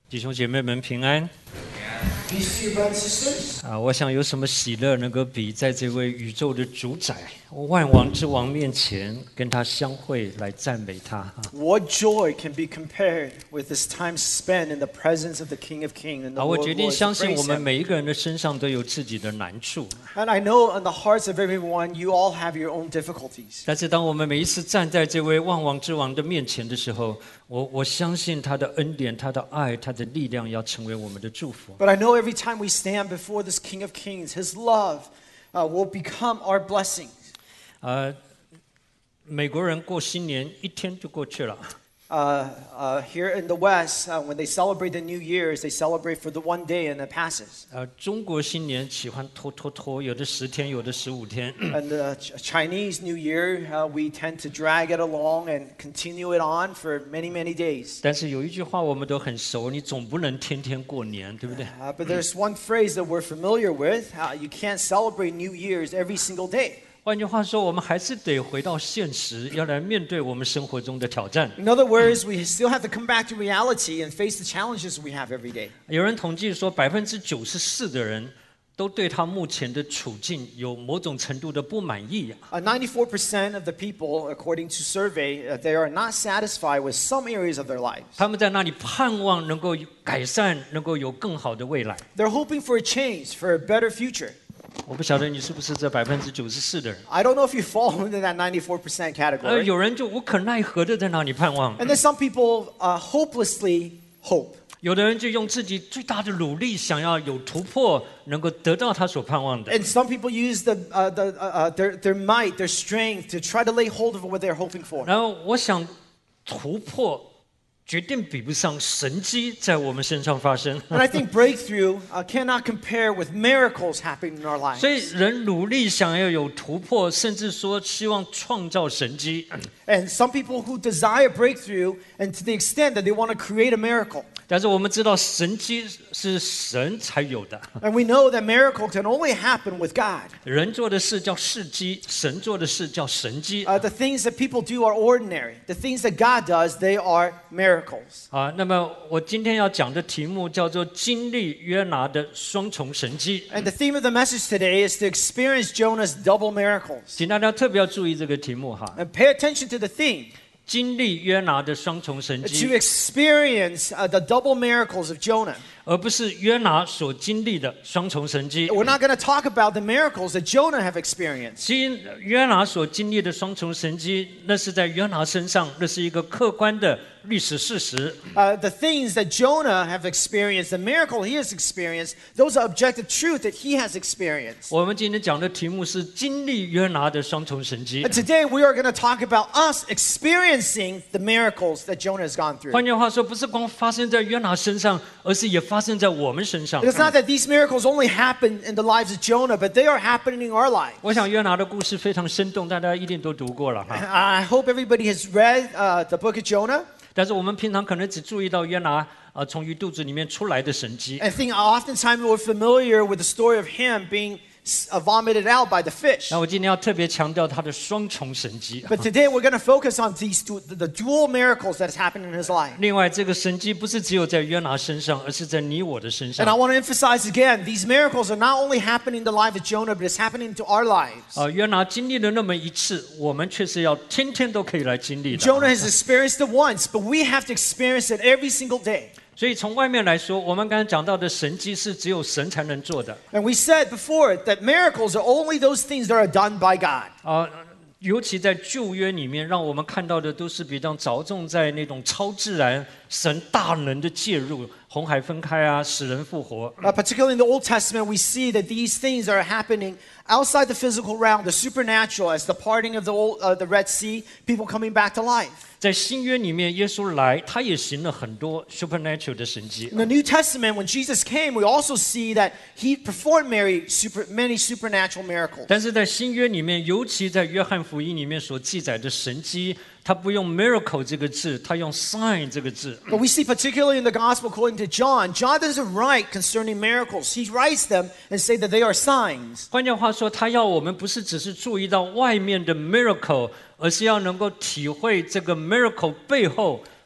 弟兄姐妹们平安。 Peace to you, brothers and sisters. 我想有什么喜乐能够比在这位宇宙的主宰、万王之王面前跟他相会来赞美他。 What joy can be compared with this time spent in the presence of the King of Kings and the 我 Lord 决 of 定 Lords 相 to 信我 praise 们 Him. 每一个人的身上都有自己的难处， And I know in the hearts of everyone, you all have your own difficulties. 但是当我们每一次站在这位万王之王的面前的时候，我相信他的恩典、他的爱、他的力量要成为我们的祝福。 But I know every time we stand before this King of Kings, His love will become our blessing. 美国人过新年一天就过去了。 Here in the West, when they celebrate the New Year's, they celebrate for the one day and it passes. 中国新年喜欢拖，有的10天，有的15天。 And the Chinese New Year, we tend to drag it along and continue it on for many, many days. 但是有一句话我们都很熟，你总不能天天过年，对不对？ But there's one phrase that we're familiar with. You can't celebrate New Year's every single day. 换句话说，我们还是得回到现实，要来面对我们生活中的挑战。 In other words, we still have to come back to reality and face the challenges we have every day. 有人统计说，94%的人都对他目前的处境有某种程度的不满意。 94% of the people, according to survey, they are not satisfied with some areas of their lives. 他们在那里盼望能够改善，能够有更好的未来。 They're hoping for a change, for a better future. 我不晓得你是不是这94%的人。 I don't know if you fall into that 94% category. 有人就无可奈何的在那里盼望， And then some people hopelessly hope. 有的人就用自己最大的努力，想要有突破，能够得到他所盼望的。 And some people use their might, their strength to try to lay hold of what they're hoping for. 然后我想，突破决定比不上神迹在我们身上发生。 And I think breakthrough cannot compare with miracles happening in our lives. 所以人努力想要有突破，甚至说希望创造神迹。 And some people who desire breakthrough, and to the extent that they want to create a miracle. 但是我们知道，神迹是神才有的， And we know that miracle can only happen with God. 人做的事叫事迹，神做的事叫神迹。 The things that people do are ordinary. The things that God does, they are miracles. 那么我今天要讲的题目叫做经历约拿的双重神迹。 And the theme of the message today is to experience Jonah's double miracles. 请大家特别要注意这个题目哈， And pay attention to the theme. 经历约拿的双重神 To 迹， experience the double miracles of Jonah. 而不是约拿所经历的双重神迹。 We're not going to talk about the miracles that Jonah have experienced. 其实约拿所经历的双重神迹，那是在约拿身上，那是一个客观的历史事实。 The things that Jonah have experienced, the miracle he has experienced, those are objective truth that he has experienced. 我们今天讲的题目是经历约拿的双重神迹。 And today we are going to talk about us experiencing the miracles that Jonah has gone through. 换句话说，不是光发生在约拿身上，而是也发生在我们身上。 It's not that these miracles only happen in the lives of Jonah, but they are happening in our lives. 我想约拿的故事非常生动，大家一定都读过了哈。 I hope everybody has read the book of Jonah. 但是我们平常可能只注意到约拿从鱼肚子里面出来的神迹。 I think oftentimes we're familiar with the story of him being vomited out by the fish. 那我今天要特别强调他的双重神迹。 But today we're going to focus on the dual miracles that has happened in his life. 另外，这个神迹不是只有在约拿身上，而是在你我的身 And I 上。 want to emphasize again, these miracles are not only happening in the life of Jonah, but it's happening to our lives. 约拿经历了那么一次，我们却是要天天都可以来经历的。 Jonah has experienced it once, but we have to experience it every single day. 所以从外面来说，我们刚才讲到的神迹是只有神才能做的。 And we said before that miracles are only those things that are done by God. 尤其在旧约里面，让我们看到的都是比较着重在那种超自然、神大能的介入，红海分开啊，使人复活。 Particularly in the Old Testament, we see that these things are happening outside the physical realm, the supernatural, as the parting of the Red Sea, people coming back to life. 在新约里面，耶稣来，他也行了很多 supernatural 的神迹。 In the New Testament, when Jesus came, we also see that he performed many supernatural miracles. 但是在新约里面，尤其在约翰福音里面所记载的神迹，他不用 miracle 这个字，他用 sign 这个字。 But we see particularly in the gospel according to John, John doesn't write concerning miracles. He writes them and say that they are signs. 换句话说，他要我们不是只是注意到外面的 miracle，而是要能够体会这个 miracle 背后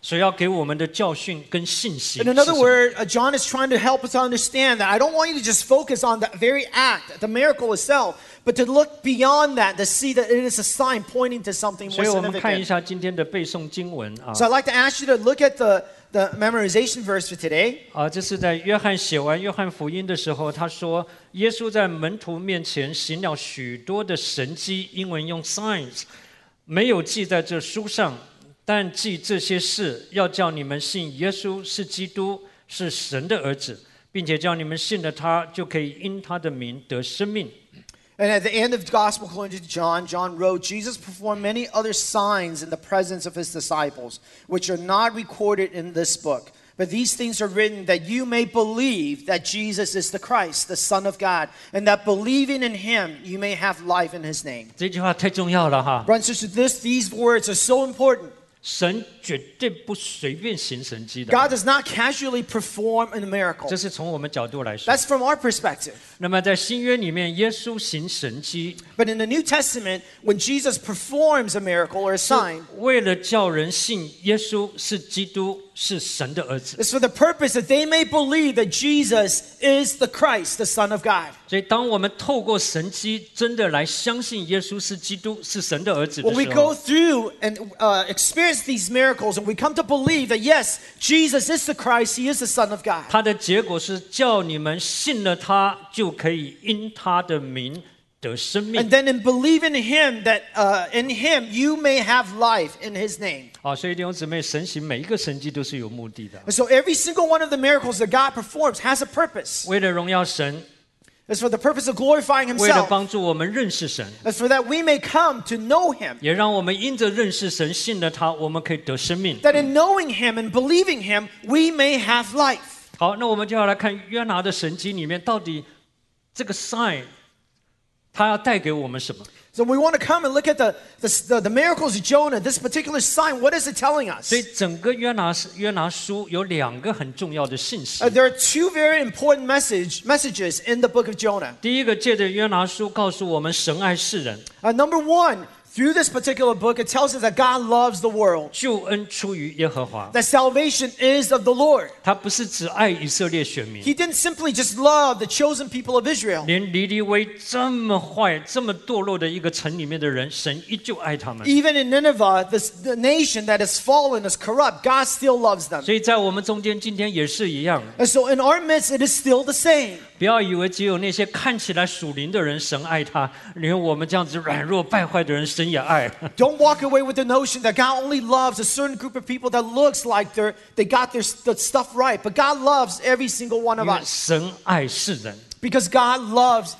所要给我们的教训跟信息。 In another word, John is trying to help us understand that I don't want you to just focus on the very act, the miracle itself, but to look beyond that, to see that it is a sign pointing to something 所 more 以我们看一 significant. 下今天的背诵经文啊。 So I'd like to ask you to look at the memorization verse for today. 这是在约翰写完约翰福音的时候，他说耶稣在门徒面前行了许多的神迹，英文用 signs， 没有记在这书上，但记这些事，要叫你们信耶稣是基督，是神的儿子，并且叫你们信了他，就可以因他的名得生命。 And at the end of the gospel according to John, John wrote, Jesus performed many other signs in the presence of his disciples, which are not recorded in this book. But these things are written that you may believe that Jesus is the Christ, the Son of God, and that believing in him, you may have life in his name. 这句话太重要了哈！ Brothers and sisters, these words are so important. 神绝对不随便行神迹的， God does not casually perform a miracle. 这是从我们角度来说。 That's from our perspective. 那么在新约里面，耶稣行神迹， But in the New Testament, when Jesus performs a miracle or a sign, 为了叫人信耶稣是基督，是神的儿子。 it's for the purpose that they may believe that Jesus is the Christ, the Son of God. 所以，当我们透过神迹真的来相信耶稣是基督，是神的儿子的 When we 时 go 候， through and experience these miracles and we come to believe that yes, Jesus is the Christ, he is the Son of God. 他的结果是叫你们信了他，就可以因他的名得生命 And。then in believing in him, that in him you may have life in his name. 所以弟兄姊妹，神行每一个神迹都是有目的的， And so every single one of the miracles that God performs has a purpose. 为了荣耀神， It's for the purpose of glorifying 为了 himself. 帮助我们认识神， It's for that we may come to know him. 也让我们因着认识神、信了他，我们可以得生命。 That in knowing him and believing him, we may have life. 好，那我们就要来看约拿的神迹里面，到底这个 sign 他要带给我们什么？ So we want to come and look at the miracles of Jonah, this particular sign. What is it telling us? 所以整个约拿书有两个很重要的信息。 There are two very important messages in the book of Jonah. 第一个，借着约拿书告诉我们神爱世人， Number one, through this particular book, it tells us that God loves the world, 救恩出于耶和华。 that salvation is of the Lord. 他不是只爱以色列选民， He didn't simply just love the chosen people of Israel. 连尼尼微这么坏、这么堕落的一个城里面的人，神依旧爱他们。 Even in Nineveh, the nation that has fallen, is corrupt, God still loves them. 所以在我们中间，今天也是一样。 And so in our midst, it is still the same. 不要以为只有那些看起来属灵的人神爱他，连我们这样子软弱败坏的人神也爱。 Don't walk away with the notion that God only loves a certain group of people that looks like they got their stuff right. But God loves every single one of 因为 us 神爱世人， because God loves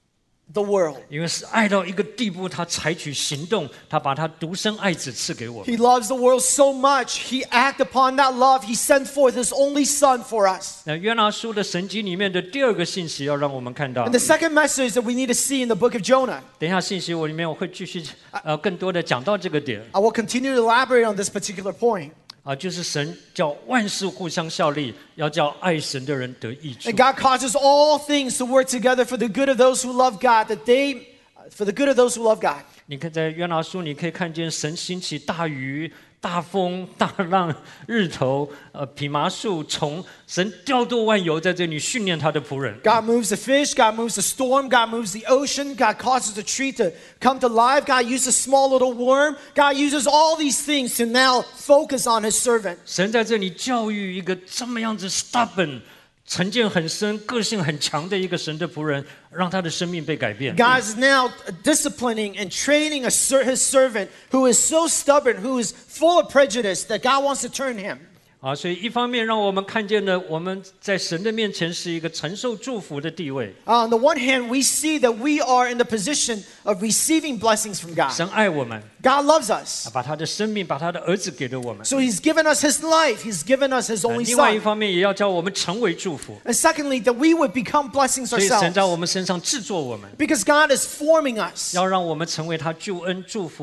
the world. 因为是爱到一个地步，他采取行动，他把他独生爱子赐给我们。 He loves the world so much. He acted upon that love. He sent forth His only Son for us. 那约拿书的神迹里面的第二个信息，要让我们看到 And。the second message that we need to see in the book of Jonah, 等一下信息我里面我会继续更多的讲到这个点 I will continue to elaborate on this particular point. 就是神叫万事互相效力，要叫爱神的人得益处 And。God causes all things to work together for the good of those who love God, for the good of those who love God. 你看在约拿书，你可以看见神兴起大鱼、大风、大浪、日头、蓖麻树、虫，神调度万有在这里训练他的仆人。 God moves the fish, God moves the storm, God moves the ocean, God causes the tree to come to life, God uses a small little worm, God uses all these things to now focus on His servant. 神在这里教育一个这么样子 stubborn、成见很深、个性很强的一个神的仆人，让他的生命被改变。 God is now disciplining and training His servant who is so stubborn, who is full of prejudice, that God wants to turn him. 所以一方面让我们看见了我们在神的面前是一个承受祝福的地位， On the one hand, we see that we are in the position of receiving blessings from God. 神爱我们， God loves us. 把他的生命、把他的儿子给了我们。 So He's given us His life. He's given us His only 另外一 Son. 方面也要叫我们成为祝福， And secondly, that we would become blessings 所以神在 ourselves. 我们身上制作我们， Because God is forming us. 要让我们成为他救恩、祝福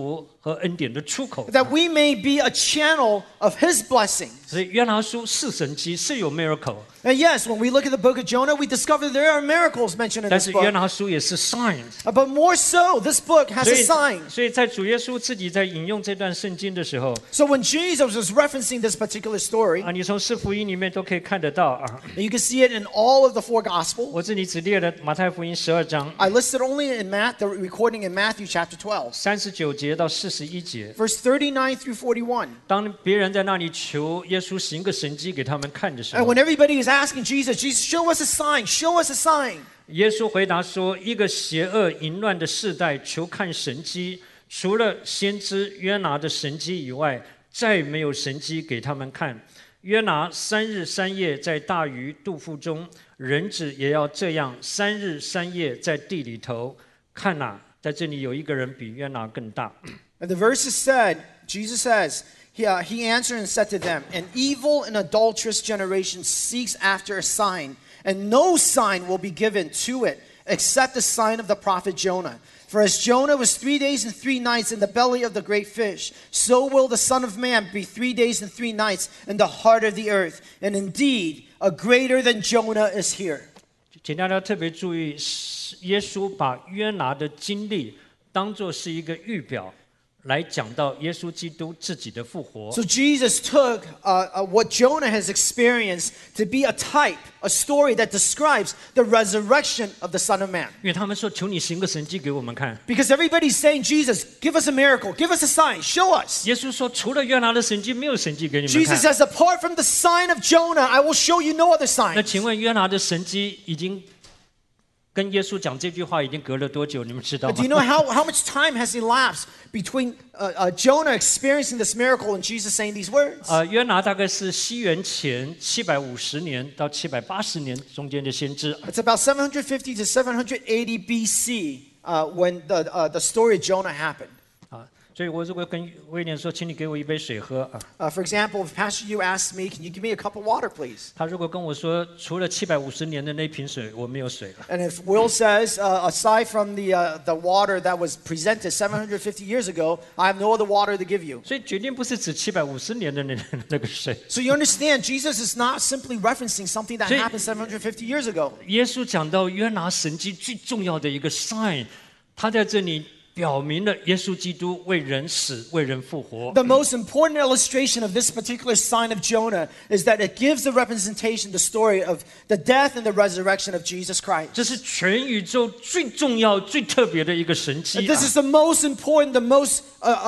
和恩典的出口。 that we may be a channel of His blessing. 所以约拿书是神迹，是有 miracle， And yes, when we look at the book of Jonah, we discover there are miracles mentioned in 但 this 是约 book. 拿书也是 signs。 But more so, this book has 所 a 以 sign. 所以在主耶稣自己在引用这段圣经的时候 So when Jesus was referencing this particular story, 啊，你从四福音里面都可以看得到啊。 you can see it in all of the four Gospels. 我这里只列了马太福音12章 I listed only in the recording in Matthew chapter 12, 39节到41节。 verse 39 through 41. 当别人在那里求耶稣行个神迹给他们看的时 And 候， when everybody is asking Jesus, Jesus, show us a sign, show us a sign. 耶稣回答说：“一个邪恶淫乱的世代，求看神迹，除了先知约拿的神迹以外，再没有神迹给他们看。约拿3日3夜在大鱼肚腹中，人子也要这样3日3夜在地里头。看哪，在这里有一个人比约拿更大。” And the verses said, Jesus says, he answered and said to them, an evil and adulterous generation seeks after a sign, and no sign will be given to it except the sign of the prophet Jonah. For as Jonah was 3 days and 3 nights in the belly of the great fish, so will the Son of Man be 3 days and 3 nights in the heart of the earth. And indeed, a greater than Jonah is here. 请大家特别注意，耶稣把约拿的经历当作是一个预表，来讲到耶稣基督自己的复活。 So Jesus took what Jonah has experienced to be a type, a story that describes the resurrection of the Son of Man. 因为他们说：“求你行个神迹给我们看。 Because everybody's saying, Jesus, give us a miracle, give us a sign, show us. 耶稣说：“除了约拿的神迹，没有神迹给你们 Jesus 看。 says, apart from the sign of Jonah, I will show you no other ” 那 sign. 请问约拿的神迹已经跟耶稣讲这句话已经隔了多久？你们知道 But do you know 吗？ how much time has elapsed between Jonah experiencing this miracle and Jesus saying these words? 约拿大概是西元前750年到780年中间的先知。 It's about 750 to 780 BC when the story of Jonah happened. 啊，所以我如果跟威廉说，请你给我一杯水喝啊， For example, if Pastor Yu asked me, can you give me a cup of water, please? 他如果跟我说，除了750年的那瓶水，我没有水了。 And if Will says, aside from the water that was presented 750 years ago, I have no other water to give you. 所以绝对不是指750年的那个水。 So you understand, Jesus is not simply referencing something that 所以- happened 750 years ago. 耶稣讲到约拿神迹最重要的一个 sign， 他在这里表明了耶稣基督为人死、为人复活。 The most important illustration of this particular sign of Jonah is that it gives the representation, the story of the death and the resurrection of Jesus Christ. 这是全宇宙最重要、最特别的一个神迹 This is the most important, the most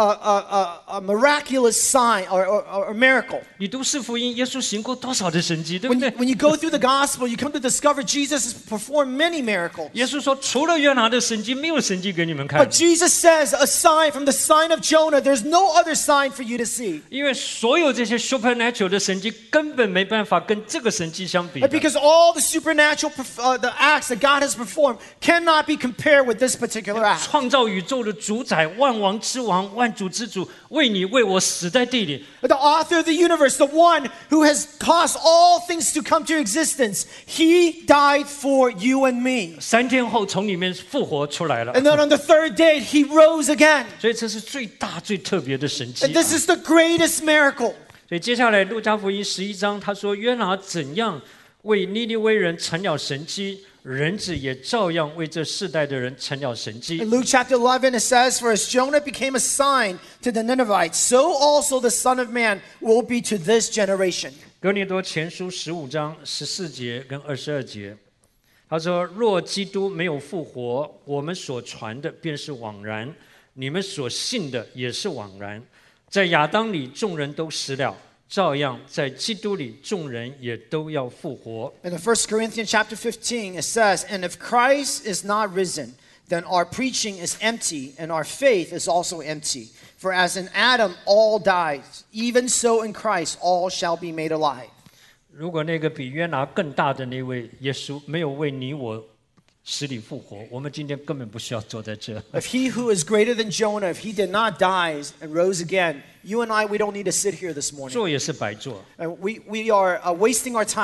miraculous sign or miracle. 你读四福音，耶稣行过多少的神迹，对不 When 对 you go through the gospel, you come to discover Jesus has performed many miracles. 耶稣说，除了约拿的神迹，没有神迹给你们看 But。Jesus says, aside from the sign of Jonah, there's no other sign for you to see. 因为所有这些 supernatural 的神迹根本没办法跟这个神迹相比的。 Because all the supernatural the acts that God has performed cannot be compared with this particular act. 创造宇宙的主宰、万王之王、万主之主，为你为我死在地里。 The author of the universe, the one who has caused all things to come to existence, he died for you and me. 3天后从里面复活出来了。 And then on the third day, he rose again. 所以这是最大最特别的神迹 And this is the greatest miracle. 所以接下来路加福音11章，他说约拿怎样为尼尼微人成了神迹，人子也照样为这世代的人成了神迹。 In Luke chapter 11, it says, For as Jonah became a sign to the Ninevites, so also the Son of Man will be to this generation. 哥林多前书15章14节跟22节，他说：若基督没有复活，我们所传的便是枉然，你们所信的也是枉然。在亚当里众人都死了，照样在基督里众人也都要复活。 In the 1 Corinthians chapter 15, it says, And if Christ is not risen, then our preaching is empty, and our faith is also empty. For as in Adam all died, even so in Christ all shall be made alive. 如果那个比约拿更大的那位耶稣没有为你我死里复活，我们今天根本不需要坐在这。 If he who is greater than Jonah, if he did not die and rose again, you and I, we don't need to sit here this morning. 做也是白做。 And we are wasting our time.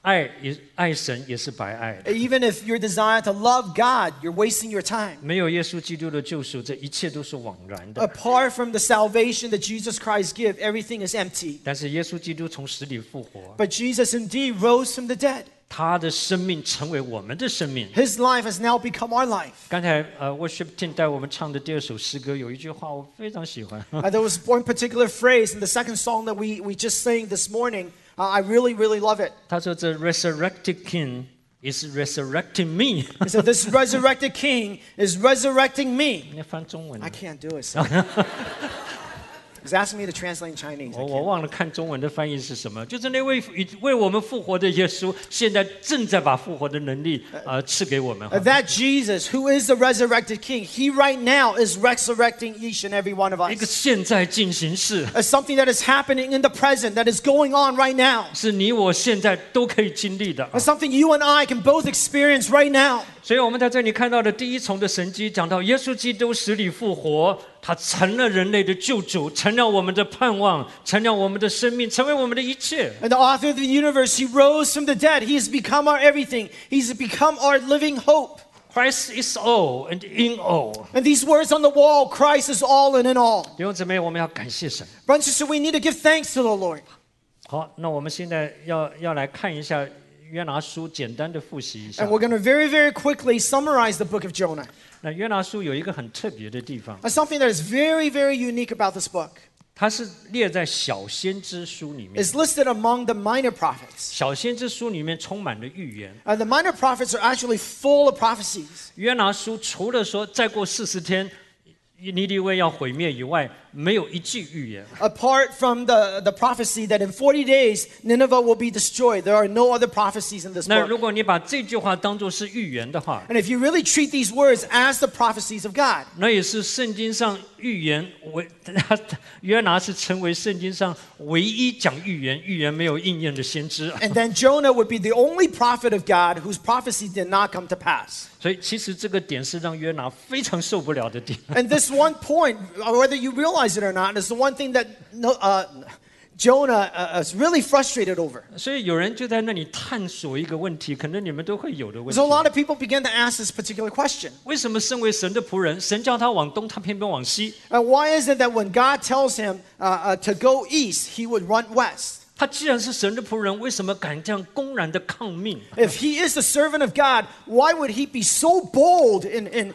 爱神也是白爱的。 Even if your desire to love God, you're wasting your time. 没有耶稣基督的救赎，这一切都是枉然的。 Apart from the salvation that Jesus Christ gives, everything is empty. 但是耶稣基督从死里复活， But Jesus indeed rose from the dead. 他的生命成为我们的生命。 His life has now become our life. 刚才worship team 带我们唱的第二首诗歌有一句话我非常喜欢， There was one particular phrase in the second song that we just sang this morning. I really, really love it. 他说这 resurrected king is resurrecting me。 He said, this resurrected king is resurrecting me. 你要翻中文 I can't do it. So. He's asking me to translate in Chinese. I 我 can't. 忘了看中文的翻译是什么，就是那位为我们复活的耶稣，现在正在把复活的能力赐给我们。 That Jesus, who is the resurrected king, he right now is resurrecting each and every one of 一个 us. 现在进行式， As something that is happening in the present, that is going on right now. 是你我现在都可以经历的。 As something you and I can both experience right now. 所以我们在这里看到的第一重的神迹，讲到耶稣基督死里复活，他成了人类的救主，成了我们的盼望，成了我们的生命，成为我们的一切。 And the author of the universe, he rose from the dead. He has become our everything. He's become our living hope. Christ is all and in all。 And these words on the wall, Christ is all and in all. 弟兄姊妹，我们要感谢神。 Brothers and sisters, we need to give thanks to the Lord. 好，那我们现在要来看一下约拿书，简单的复习一下 And。we're going to very, very quickly summarize the book of Jonah. 那约拿书有一个很特别的地方， Something that is very, very unique about this book. 它是列在小先知书里面。 It's listed among the minor prophets. 小先知书里面充满了预言。 The minor prophets are actually full of prophecies. 约拿书除了说再过40天尼尼微要毁灭以外，没有一句预言。 Apart from the prophecy that in 40 days Nineveh will be destroyed, there are no other prophecies in this 那 book. 如果你把这句话当作是预言的话， And if you really treat these words as the prophecies of God, 那也是圣经上预言为约拿是成为圣经上唯一讲预言没有应验的先知。 and then Jonah would be the only prophet of God whose prophecy did not come to pass. 所以其实这个点是让约拿非常受不了的点。 And this one point, whether you realize it or not, is the one thing that Jonah is really frustrated over. 所以有人就在那里探索一个问题，可能你们都会有的问题 So a：lot of people began to ask this particular question. 为什么身为神的仆人，神叫他往东，他偏偏往西？ Why is it that when God tells him to go east, he would run west? 他既然是神的仆人，为什么敢这样公然的抗命？ If he is the servant of God, why would he be so bold in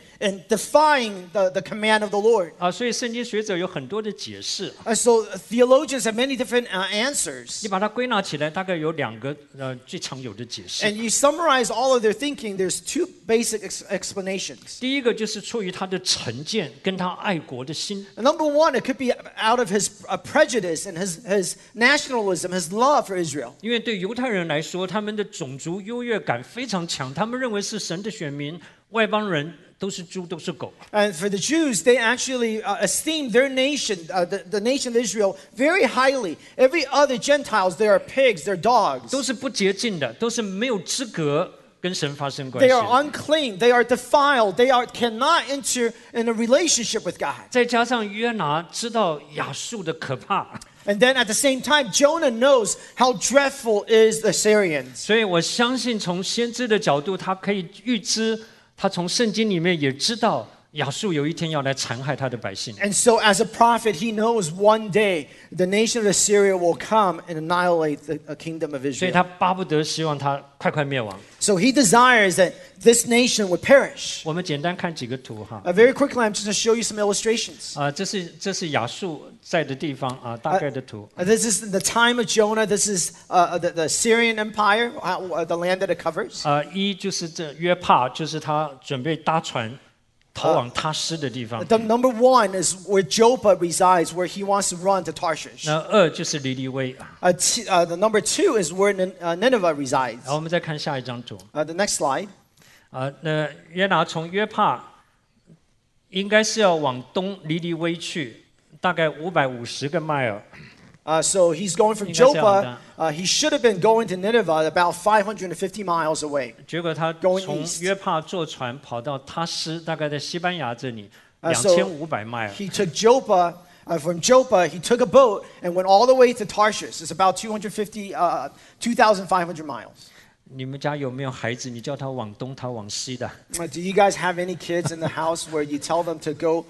defying the command of the Lord? 所以圣经学者有很多的解释， So theologians have many different answers. 你把它归纳起来，大概有2个最常有的解释。 And you summarize all of their thinking, there's 2 basic explanations. 第一个就是出于他的成见跟他爱国的心， Number one, it could be out of his prejudice and his nationalism, his love for Israel. 因为对犹太人来说，他们的种族优越感非常强，他们认为是神的选民，外邦人都是猪，都是狗。 And for the Jews, they actually esteem their nation, the nation of Israel, very highly. Every other Gentiles, they are pigs, they're dogs. 都是不洁净的，都是没有资格跟神发生关 They 系 are 的。 unclean, they are defiled, cannot enter in a relationship with God. 再加上约拿知道亚述的可怕， And then at the same time, Jonah knows how dreadful is the Syrians. 所以我相信从先知的角度，他可以预知，他从圣经里面也知道亚述有一天要来残害他的百姓。 And so as a prophet, he knows one day the nation of Assyria will come and annihilate the kingdom of 所以 Israel. 他巴不得希望他快快灭亡。 So he desires that this nation would perish. 我们简单看几个图哈。 Very quickly, I'm just going to show you some illustrations. 这是亚述在的地方啊，大概的图。 This is the time of Jonah. This is the Syrian Empire, the land that it covers. 一就是这约帕，就是他准备搭船逃往他施的地方。 The number one is where Joppa resides, where he wants to run to Tarshish. 那2就是尼尼微。 The number 2 is where Nineveh resides. 好，我们再看下一张图。 The next slide. 那约拿从约帕应该是要往东尼尼微去，大概550个 mile。 So he's going from Joppa. He should have been going to Nineveh, about 550 miles away. 结果他 Going 从 east. 约帕坐船跑到他施，大概在西班牙这里 So 2500 mile。 he took Joppa. From Joppa, he took a boat and went all the way to Tarshish. It's about 2,500 miles. 你们家有没有孩子？你叫他往东，他往西的。 Do you guys have any kids in the house where you tell them to go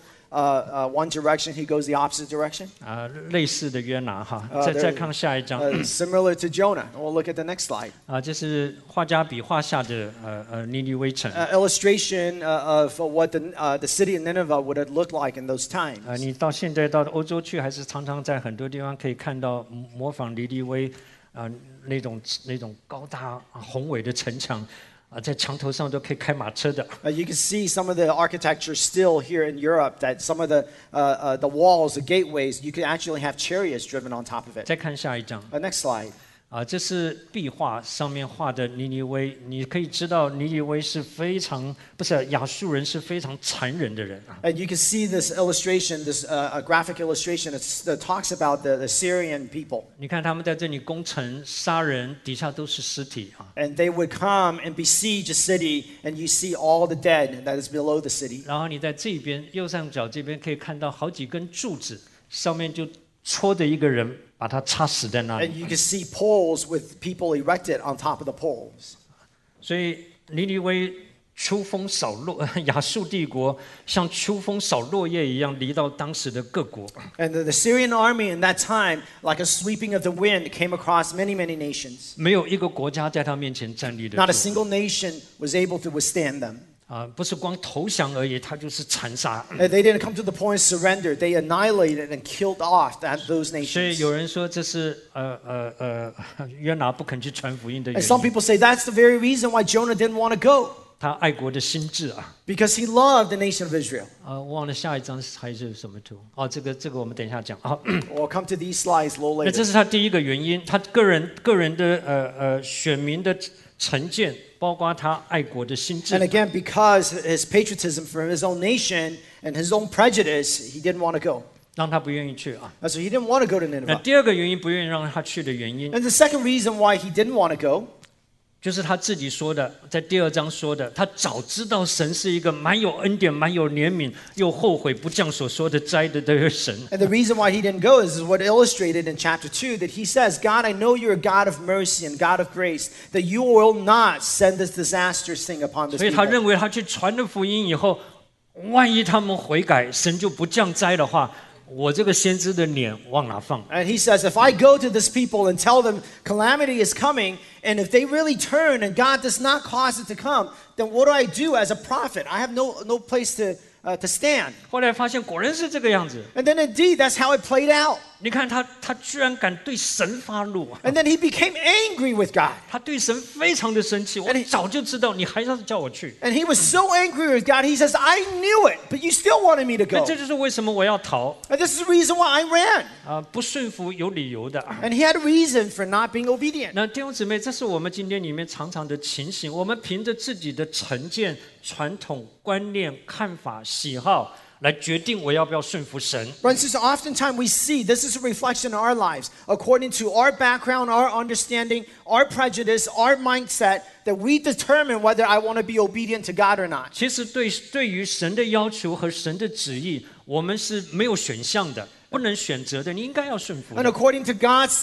one direction, he goes the opposite direction? 类似的约拿哈。 there- 再看下一章。 Similar to Jonah. We'll look at the next slide. 这是画家笔画下的尼尼微城。 Illustration of what the city of Nineveh would have looked like in those times. 你到现在到欧洲去，还是常常在很多地方可以看到模仿尼尼微那种高大宏伟的城墙。在墙头上都可以开马车的。 You can see some of the architecture still here in Europe. That some of the walls, the gateways, you can actually have chariots driven on top of it. 再看下一张。 Next slide. 这是壁画上面画的尼尼微，你可以知道尼尼微是非常亚述人是非常残忍的人。 And you can see this illustration, this graphic illustration that talks about the Syrian people. 你看他们在这里攻城杀人，底下都是尸体啊。 And they would come and besiege a city, and you see all the dead that is below the city. 然后你在这边右上角这边可以看到好几根柱子，上面就戳着一个人。把他插死在那里。 And you can see poles with people erected on top of the poles. 所以尼尼微秋风扫落，亚述帝国像秋风扫落叶一样，离到当时的各国。 And the Syrian army in that time, like a sweeping of the wind, came across many, many nations. 没有一个国家在他面前站立得住。 Not a single nation was able to withstand them. 不是光投降而已，他就是残杀。 They didn't come to the point of surrender. They annihilated and killed off those nations. 所以有人说这是约拿不肯去传福音的原 And some 因。 people say that's the very reason why Jonah didn't want to go. 他爱国的心智啊。 Because he loved the nation of Israel. 忘了下一张还是什么图？这个我们等一下讲。 We'll come to these slides a little 那这 later. 是他第一个原因，他个人的选民的成见，包括他爱国的心智。 And again, because his patriotism for his own nation and his own prejudice, he didn't want to go. 让他不愿意去啊。 So he didn't want to go to 那 Nineveh. 第二个原因不愿意让他去的原因， And the second reason why he didn't want to go 就是他自己说的，在第二章说的，他早知道神是一个蛮有恩典、蛮有怜悯，又后悔不降所说的灾的这个神。 And the reason why he didn't go is what illustrated in chapter 2 that he says, God, I know you're a God of mercy and God of grace, that you will not send this disastrous thing upon this 所以他 people. 认为他去传了福音以后，万一他们悔改，神就不降灾的话，我这个先知的脸往哪放？ And he says, if I go to this people and tell them calamity is coming, and if they really turn and God does not cause it to come, then what do I do as a prophet? I have no place to stand. 后来发现果然是这个样子。 And then indeed, that's how it played out. 你看他居然敢对神发怒， And then he became angry with God. 他对神非常的生气。我早就知道你还要叫我去， And he was so angry with God, he says, I knew it, but you still wanted me to 那 go. 这就是为什么我要逃 And this is the reason why I ran. 不顺服有理由的。 And he had a reason for not being obedient. 那弟兄姊妹，这是我们今天里面常常的情形。我们凭着自己的成见、传统观念、看法、喜好来决定我要不要顺服神。 Brothers and sisters, oftentimes we see this is a reflection of our lives, according to our background, our understanding, our prejudice, our mindset, that we determine whether I want to be obedient to God or not. 其实对于神的要求和神的旨意，我们是没有选项的，不能选择的。你应该要顺服的。 And according to God's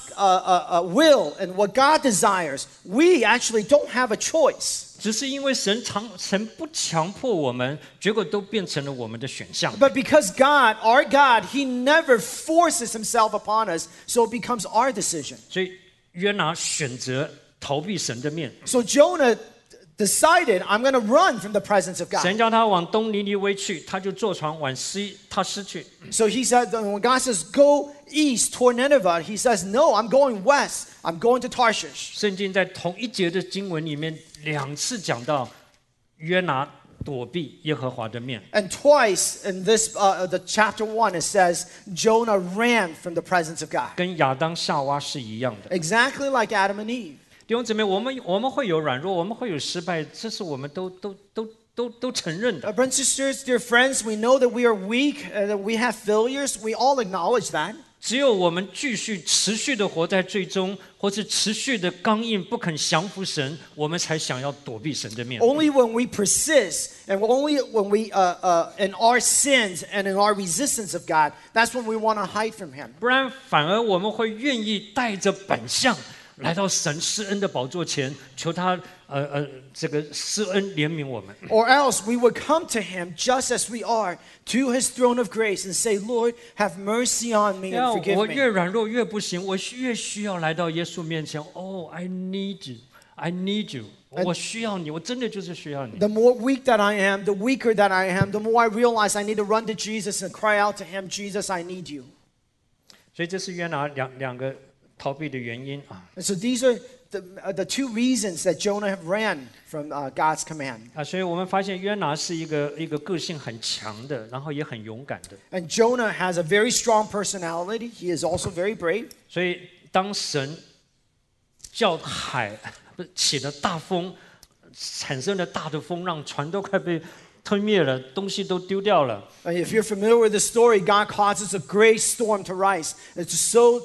will and what God desires, we actually don't have a choice. 只是因为神不强迫我们，结果都变成了我们的选项。 But because God, our God, He never forces Himself upon us, so it becomes our decision. 所以约拿选择逃避神的面。 So Jonah decided, I'm going to run from the presence of God. 神叫他往东尼尼微去，他就坐船往西他失去。 So he said, when God says, go east toward Nineveh, he says, no, I'm going west. I'm going to Tarshish. 圣经在同一节的经文里面2次讲到约拿躲避耶和华的面。 And twice in this, the chapter 1, it says, Jonah ran from the presence of God. 跟亚当夏娃是一样的。 Exactly like Adam and Eve. 弟兄姊妹，我们会有软弱，我们会有失败，这是我们都承认的。 Brothers and sisters, dear friends, we know that we are weak, that we have failures. We all acknowledge that. 只有我们持续的活在最终，或是持续的刚硬不肯降服神，我们才想要躲避神的面。 Only when we persist and only when we, in our sins and in our resistance of God, that's when we want to hide from Him. 不然反而我们会愿意带着本相来到神施恩的宝座前，求他这个施恩怜悯我们。 Or else we would come to him just as we are, to his throne of grace, and say, Lord, have mercy on me and 我 forgive 越 me. 软弱越不行，我越需要来到耶稣面前。Oh, I need you, I need you. 我需要你，我真的就是需要你。 The more weak that I am, the weaker that I am, the more I realize I need to run to Jesus and cry out to him, Jesus, I need you. 所以这是约拿两个逃避的原因啊。 And so these are the two reasons that Jonah have ran from God's command. 所以我们发现约拿是一个个性很强的，然后也很勇敢的。 And Jonah has a very strong personality. He is also very brave. 所以当神叫海起了大风，产生了大的风浪，船都快被吞灭了，东西都丢掉了。 If you're familiar with the story, God causes a great storm to rise. It's so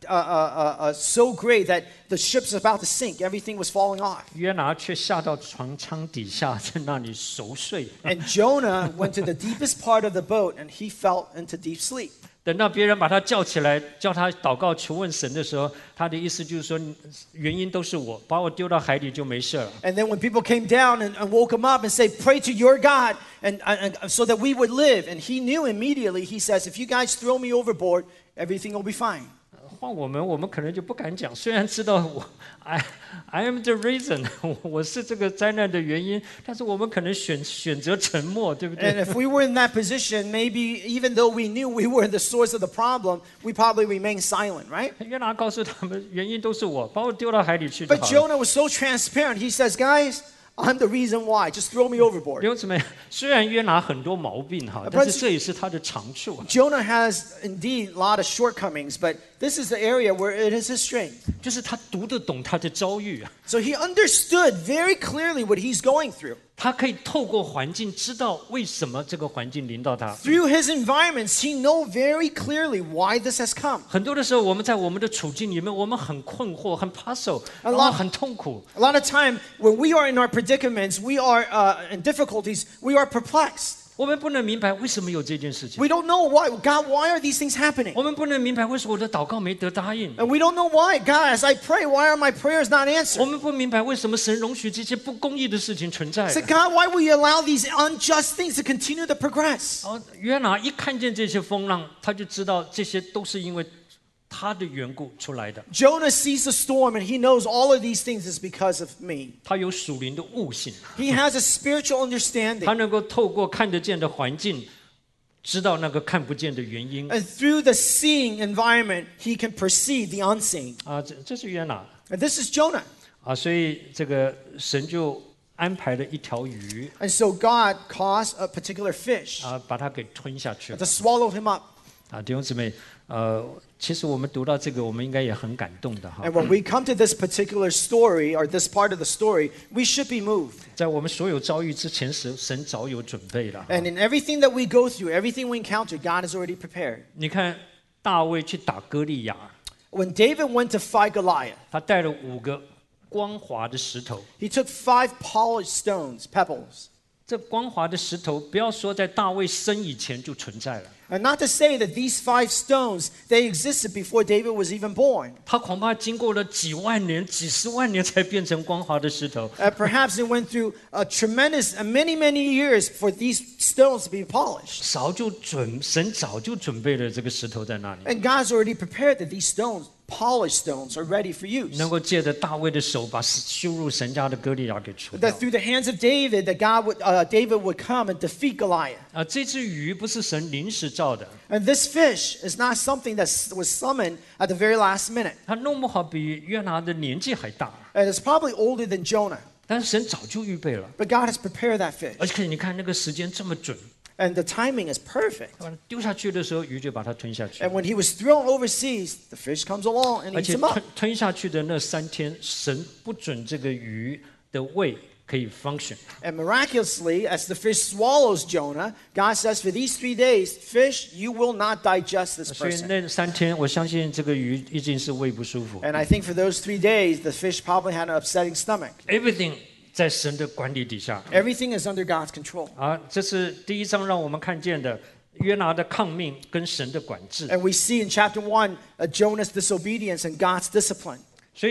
great that the ship's about to sink. Everything was falling off. 约拿却下到船舱底下，在那里熟睡。 And Jonah went to the deepest part of the boat and he fell into deep sleep. 等到别人把他叫起来，叫他祷告求问神的时候，他的意思就是说，原因都是我，把我丢到海里就没事了。 And then when people came down and woke him up and said, pray to your God and so that we would live. And he knew immediately, he says, if you guys throw me overboard, everything will be fine. 换我们可能就不敢讲，虽然知道I am the reason， 我是这个灾难的原因，但是我们可能选择沉默，对不对？ And if we were in that position, maybe even though we knew we were the source of the problem, we probably remain silent, right? 约拿告诉他们，原因都是我，把我丢到海里去就 But 好了。 Jonah was so transparent. He says, guys, I'm the reason why. Just throw me 弟 overboard. 兄姊妹，虽然约拿很多毛病哈，但是这也是他的长处。 Jonah has indeed a lot of shortcomings, but this is the area where it is his strength. 就是他读得懂他的遭遇啊， So he understood very clearly what he's going through. 他可以透过环境知道为什么这个环境临到他。 Through his environments, he knows very clearly why this has come. 很多的时候，我们在我们的处境里面，我们很困惑、很 puzzle， 然后很痛苦。 A lot of time, when we are in our predicaments, we are in difficulties, we are perplexed. 我们不能明白为什么有这件事情， We don't know why. God, why are these things happening? 我们不能明白为什么我的祷告没得答应， And we don't know why. God, as I pray, why are my prayers not 我 answered? 们不明白为什么神容许这些不公义的事情存在。 I said, God, why will you allow these unjust things to continue to progress? 然后约拿一看见这些风浪，他就知道这些都是因为他的缘故出来的。 Jonah sees the storm and he knows all of these things is because of me. 他有属灵的悟性， He has a spiritual 他 understanding. 能够透过看得见的环境，知道那个看不见的原因。 And through the seeing environment, he can perceive the unseen. 这是约拿 And this is Jonah. 所以这个神就安排了一条鱼 And so God caused a particular fish 把它给吞下去了 to swallow him up. 弟兄姊妹，其实我们读到这个，我们应该也很感动的哈。 And when we come to this particular story or this part of the story, we should be moved. 在我们所有遭遇之前，神早有准备了。 And in everything that we go through, everything we encounter, God has already prepared. 你看大卫去打歌利亚， When David went to fight Goliath, 他带了5个光滑的石头。 he took 5 polished stones, pebbles. 这光滑的石头，不要说在大卫生以前就存在了， And not to say that these 5 stones, they existed before David was even born. 他恐怕经过了几万年、几十万年才变成光滑的石头。 Perhaps it went through a tremendous, many, many years for these stones to be polished. 神早就准备了这个石头在那里， And God's already prepared that these stones, polished stones, are ready for use. 能够借着大卫的手把羞辱神家的歌利亚给除掉 That。through the hands of David, that David would come and defeat Goliath. 这只鱼不是神临时造的， And this fish is not something that was summoned at the very last minute. 它弄不好比约拿的年纪还大， And it's probably older than Jonah. 但是神早就预备了， But God has prepared that fish. 而且你看那个时间这么准， And the timing is perfect. 丢下去的时候鱼就把它吞下去 And，when he was thrown overseas, the fish comes along and 而 eats 且 him up. 吞下去的那3天，神不准这个鱼的胃可以 function。 And miraculously, as the fish swallows Jonah, God says, for these 3 days, fish, you will not digest this 所以 person. 那3天，我相信这个鱼一定是胃不舒服。 And I think for those 3 days, the fish probably had an upsetting stomach. Everything 在神的管理底下。 Everything is under God's control. 这是第1章让我们看见的约拿的抗命跟神的管制。 And we see in chapter 1 Jonah's disobedience and God's discipline. 所以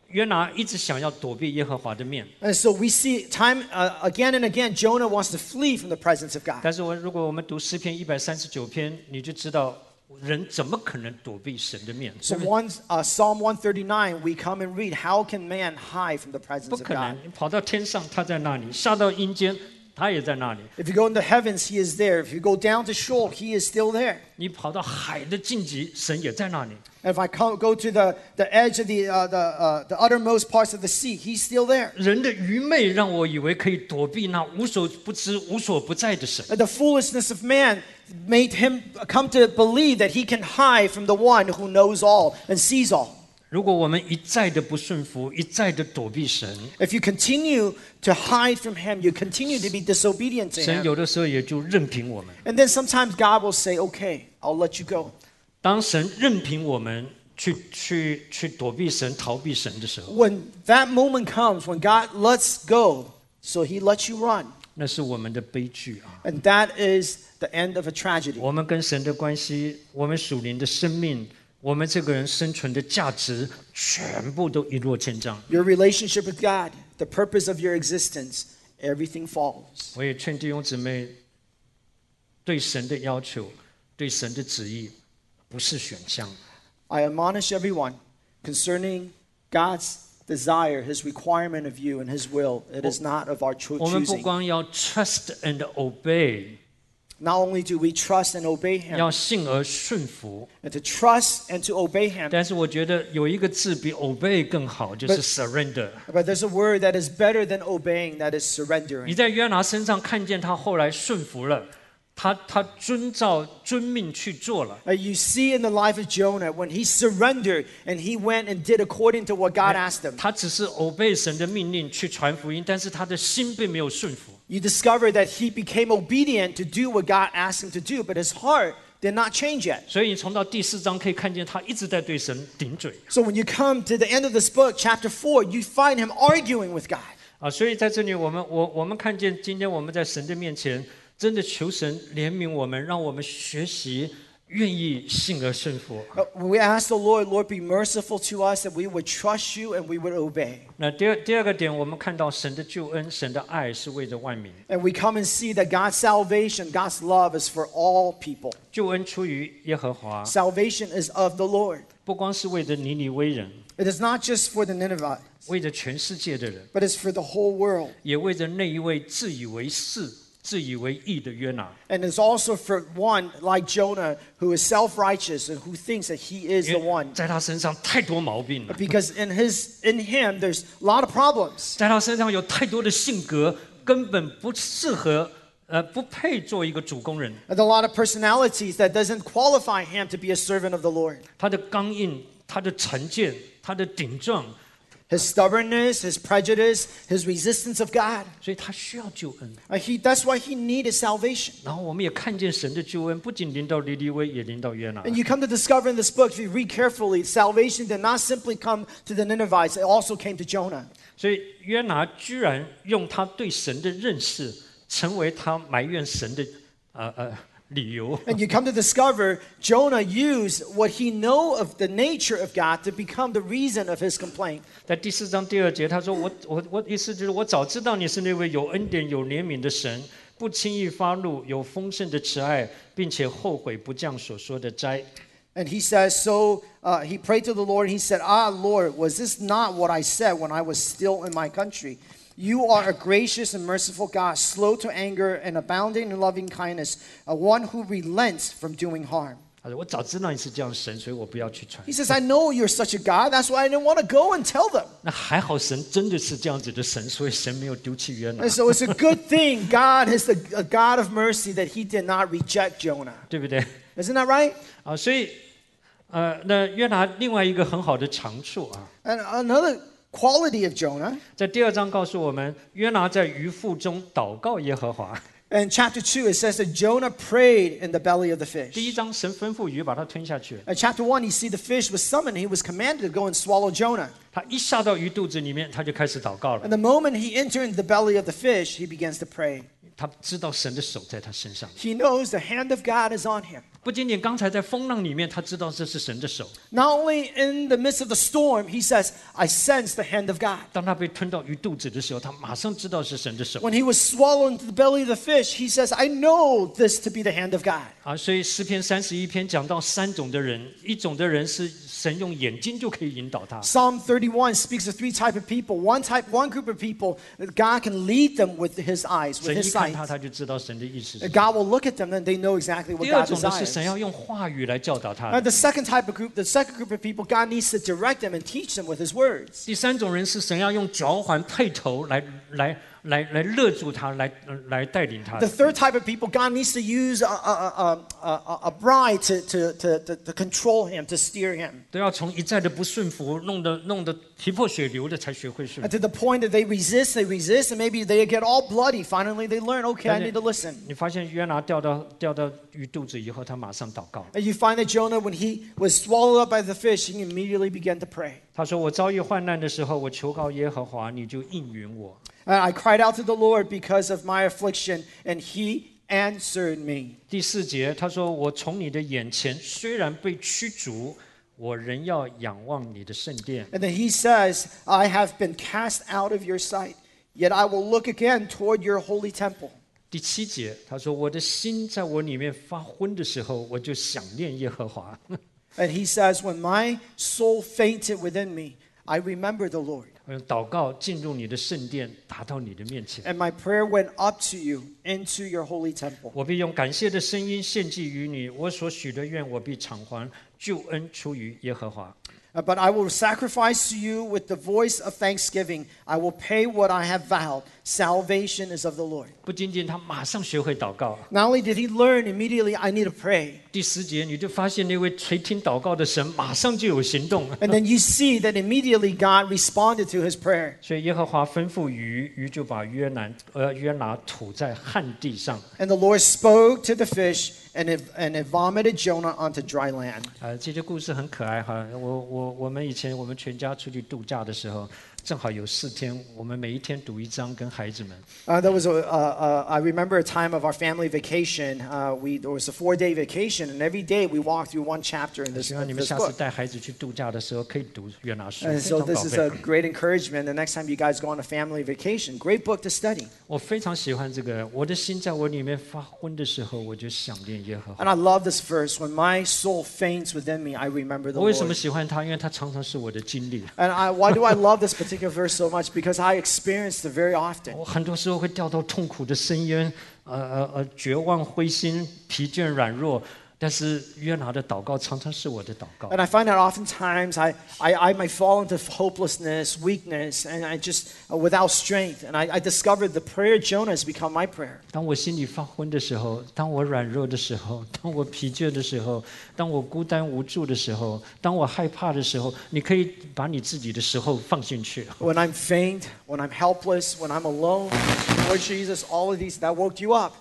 约拿一直想要躲避耶和华的面， And so we see time again and again, Jonah wants to flee from the presence of God. 但是如果我们读诗篇139篇，你就知道人怎么可能躲避神的面？ So Psalm 139, we come and read, how can man hide from the 不 presence of 可能 God?， 你跑到天上他在那里，下到阴间他也在那里， If you go into heavens, he is there. If you go down to Sheol, he is still there. 你跑到海的尽极，神也在那里。 And if I go to the edge of the uttermost parts of the sea, he's still there. 人的愚昧让我以为可以躲避那无所不知、无所不在的神。 And the foolishness of man made him come to believe that he can hide from the one who knows all and sees all. 如果我们一再的不顺服，一再的躲避神， If you continue to hide from him, you continue to be disobedient to 神 him. 有的时候也就任凭我们。 And then sometimes God will say, okay, I'll let you go. 当神任凭我们去躲避神、逃避神的时候， When that moment comes, when God lets go, so he lets you run. 那是我们的悲剧啊！ And that is the end of a tragedy. 我们跟神的关系，我们属灵的生命，我们这个人生存的价值，全部都一落千丈。 Your relationship with God, the purpose of your existence, everything falls. 我也劝弟兄姊妹，对神的要求，对神的旨意，不是选项。 I admonish everyone concerning God's desire, his requirement of you and his will. It is not of our 我们不 choosing. 光要 trust and obey， Not only do we trust and obey him, 要信而顺服， and to trust and to obey him, 但是我觉得有一个字比 obey 更好，就是 surrender。 but there's a word that is better than obeying, that is 你 surrendering. 在约拿身上看见他后来顺服了，他遵命去做了。 You see in the life of Jonah when he surrendered and he went and did according to what God asked him. 他只是 obey 神的命令去传福音，但是他的心并没有顺服。 You discover that he became obedient to do what God asked him to do, but his heart did not change yet. 所以你从到第4章可以看见他一直在对神顶嘴 So when you come to the end of this book, chapter 4, you find him arguing with God. 啊！所以在这里我们看见今天我们在神的面前，真的求神怜悯我们，让我们学习愿意信而顺服。 We ask the Lord, Lord, be merciful to us that we would trust you and we would obey. 那第二个点，我们看到神的救恩、神的爱是为着万民。 And we come and see that God's salvation, God's love is for all people. 救恩出于耶和华， Salvation is of the Lord. 不光是为着尼尼微人， It is not just for the Ninevites, 为着全世界的人， but it's for the whole world. 也为着那一位自以为是、自以为义的约拿。 And it's also for one like Jonah who is self-righteous and who thinks that he is the 因为 one. 在他身上太多毛病了， Because in him there's a lot of problems. 在他身上有太多的性格，根本不适合，不配做一个主工人。 And a lot of personalities that doesn't qualify him to be a servant of the Lord. 他的刚硬，他的成见，他的顶撞， His stubbornness, his prejudice, his resistance of God. 所以他需要救恩。 That's why he needed salvation. 然后我们也看见神的救恩，不仅临到尼尼微，也临到约拿。 And you come to discover in this book, if you read carefully, salvation did not simply come to the Ninevites, it also came to Jonah. 所以约拿居然用他对神的认识，成为他埋怨神的理由。 And you come to discover Jonah used what he knew of the nature of God to become the reason of his complaint. 在第4章第2节，他说：“我意思就是，我早知道你是那位有恩典、有怜悯的神，不轻易发怒，有丰盛的慈爱，并且后悔不降所说的灾。” And he says, so he prayed to the Lord, and he said, Lord, was this not what I said when I was still in my country? You are a gracious and merciful God, slow to anger and abounding in loving kindness, one who relents from doing harm. 他说：“我早知道你是这样的神，所以我不要去传。 He says, I know you're such a God, that's why I didn't want to go and tell them. ” 那还好，神真的是这样子的神，所以神没有丢弃约拿 And，so it's a good thing God is a God of mercy that he did not reject Jonah. 对不对？ Isn't that right? 啊，所以那约拿另外一个很好的长处啊， And another quality of Jonah, 在第2章告诉我们，约拿在鱼腹中祷告耶和华。 in chapter 2, it says that Jonah prayed in the belly of the 第 fish. 1章神吩咐鱼把它吞下去， In chapter 1, you see the fish was summoned. He was commanded to go and swallow Jonah. 他一下到鱼肚子里面，他就开始祷告了。 And the moment he entered into the belly of the fish, he begins to pray. 他知道神的手在他身上。 He knows the hand of God is on him. 不仅仅刚才在风浪里面，他知道这是神的手。 Not only in the midst of the storm, he says, I sense the hand of God. 当他被吞到鱼肚子的时候，他马上知道是神的手。 When he was swallowed into the belly of the fish, he says, I know this to be the hand of God. 啊，所以诗篇31篇讲到3种的人，一种的人是神用眼睛就可以引导他， Psalm 31 speaks of 3 types of people. One group of people, that God can lead them with his eyes, with 神 his 一看 sight. 他，他就知道神的意思是什么。 God will look at them and they know exactly what 第二 God 种的是 desires. 神要用话语来教导他 The 的。 second group of people, God needs to direct them and teach them with his words. 第三种人是神要用脚环配头来勒住他，来带领他 The 的。 third type of people, God needs to use a bride to control him, to steer him. 都要从一再的不顺服，弄得皮破血流的才学会顺 And 服。 to the point that they resist, and maybe they get all bloody. Finally, they learn, okay, I need to listen. 你发现约拿掉到鱼肚子以后，他马上祷告。 And you find that Jonah, when he was swallowed up by the fish, he immediately began to pray. 他说：“我遭遇患难的时候，我求告耶和华，你就应允我。” And I cried out to the Lord because of my affliction, and he answered me. 第4节，他说：“我从你的眼前虽然被驱逐，我仍要仰望你的圣殿。” And then he says, I have been cast out of your sight, yet I will look again toward your holy temple. 第7节，他说：“我的心在我里面发昏的时候，我就想念耶和华。” And he says, when my soul fainted within me, I remember the Lord. 我用祷告进入你的圣殿，达到你的面前。 And my prayer went up to you into your holy temple. 我必用感谢的声音献祭于你，我所许的愿我必偿还，救恩出于耶和华。 But I will sacrifice to you with the voice of thanksgiving. I will pay what I have vowed. Salvation is of the Lord. 不仅仅他马上学会祷告， Not only did he learn immediately, I need to pray. 第10节你就发现那位垂听祷告的神马上就有行动。 And then you see that immediately God responded to his prayer. 所以耶和华吩咐鱼，鱼就把约拿吐在旱地上。 And the Lord spoke to the fish, and it vomited Jonah onto dry land. 这些故事很可爱哈。我们以前我们全家出去度假的时候，正好有4天，我们每一天读一章跟孩子们。 There was I remember a time of our family vacation. There was a 4-day vacation, and every day we walked through one chapter in 希望你们 this 下次 book. 带孩子去度假的时候，可以读约拿书， And 非 so 常 this 宝 is 贝 a。great encouragement. The next time you guys go on a family vacation, great book to study. 我非常喜欢这个，我的心在我里面发昏的时候，我就想念耶和华。 And I love this verse. When my soul faints within me, I remember the 我为什么 Lord. 喜欢它？因为它常常是我的经历。 And why do I love this particular verse so much? Because I experienced it very often. 我很多时候会掉到痛苦的深渊，绝望、灰心、疲倦、软弱。但是约拿的祷告常常是我的祷告。 And I find that oftentimes I might fall into hopelessness, weakness, and I just without strength. And I discovered the prayer of Jonah has become my prayer. 当我心里发昏的时候，当我软弱的时候，当我疲倦的时候，当我孤单无助的时候，当我害怕的时候，你可以把你自己的时候放进去。 When I'm faint, when I'm helpless, when I'm alone, Lord Jesus, all of these that woke you up.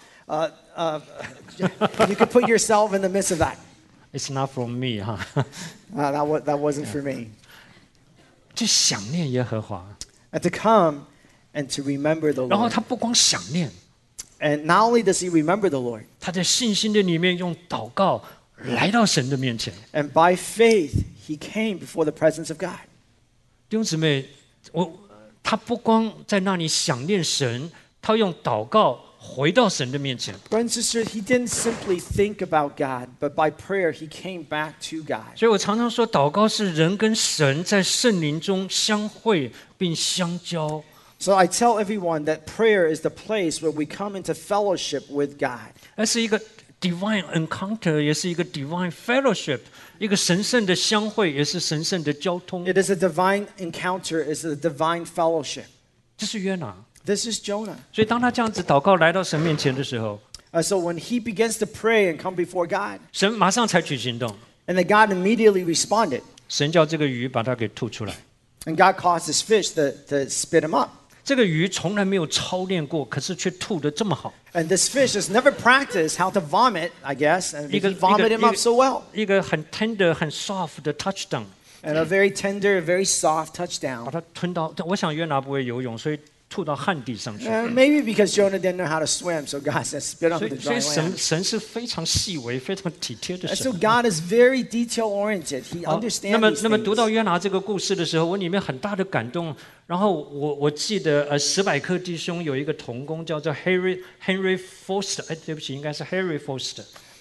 You could put yourself in the midst of that. It's not from me 哈， That wasn't for me. 就想念耶和华。 And to come and to remember the 然后 Lord. 他不光想念， And not only does he remember the Lord, 他在信心的里面用祷告来到神的面前。 and by faith he came before the presence of God. 弟兄姊妹，他不光在那里想念神，他用祷告回到神的面前。 Brothers and sisters, he didn't simply think about God, but by prayer he came back to God. 所以我常常说，祷告是人跟神在圣灵中相会并相交。 So I tell everyone that prayer is the place where we come into fellowship with God. 那是一个 divine encounter，也是一个 divine fellowship， 一个神圣的相会，也是神圣的交通。 It is a divine encounter, it's a divine fellowship. 这是约拿。 This is Jonah. 所以当他这样子祷告来到神面前的时候， So when he begins to pray and come before God, 神马上采取行动， and then God immediately responded, 神叫这个鱼把它给吐出来。 and God caused this fish to spit him up. 这个鱼从来没有操练过，可是却吐得这么好。 And this fish has never practiced how to vomit, I guess, and he vomited him up so well. 一个很 tender、很 soft 的 touchdown， And a very tender, very soft 把 touchdown. 它吞到。我想约拿不会游泳，所以吐到旱地上去。 Maybe because Jonah didn't know how to swim, so God said, spit 所 onto the 以，所 dry 以 land. 神是非常细微、非常体贴的 And 神 so。God is very detail oriented. He 好 understands 那么 these 读到 things. 约拿这个故事的时候，我里面很大的感动。然后我记得史百克弟兄有一个同工叫做 Henry Foster， 对不起，应该是 Harry Foster。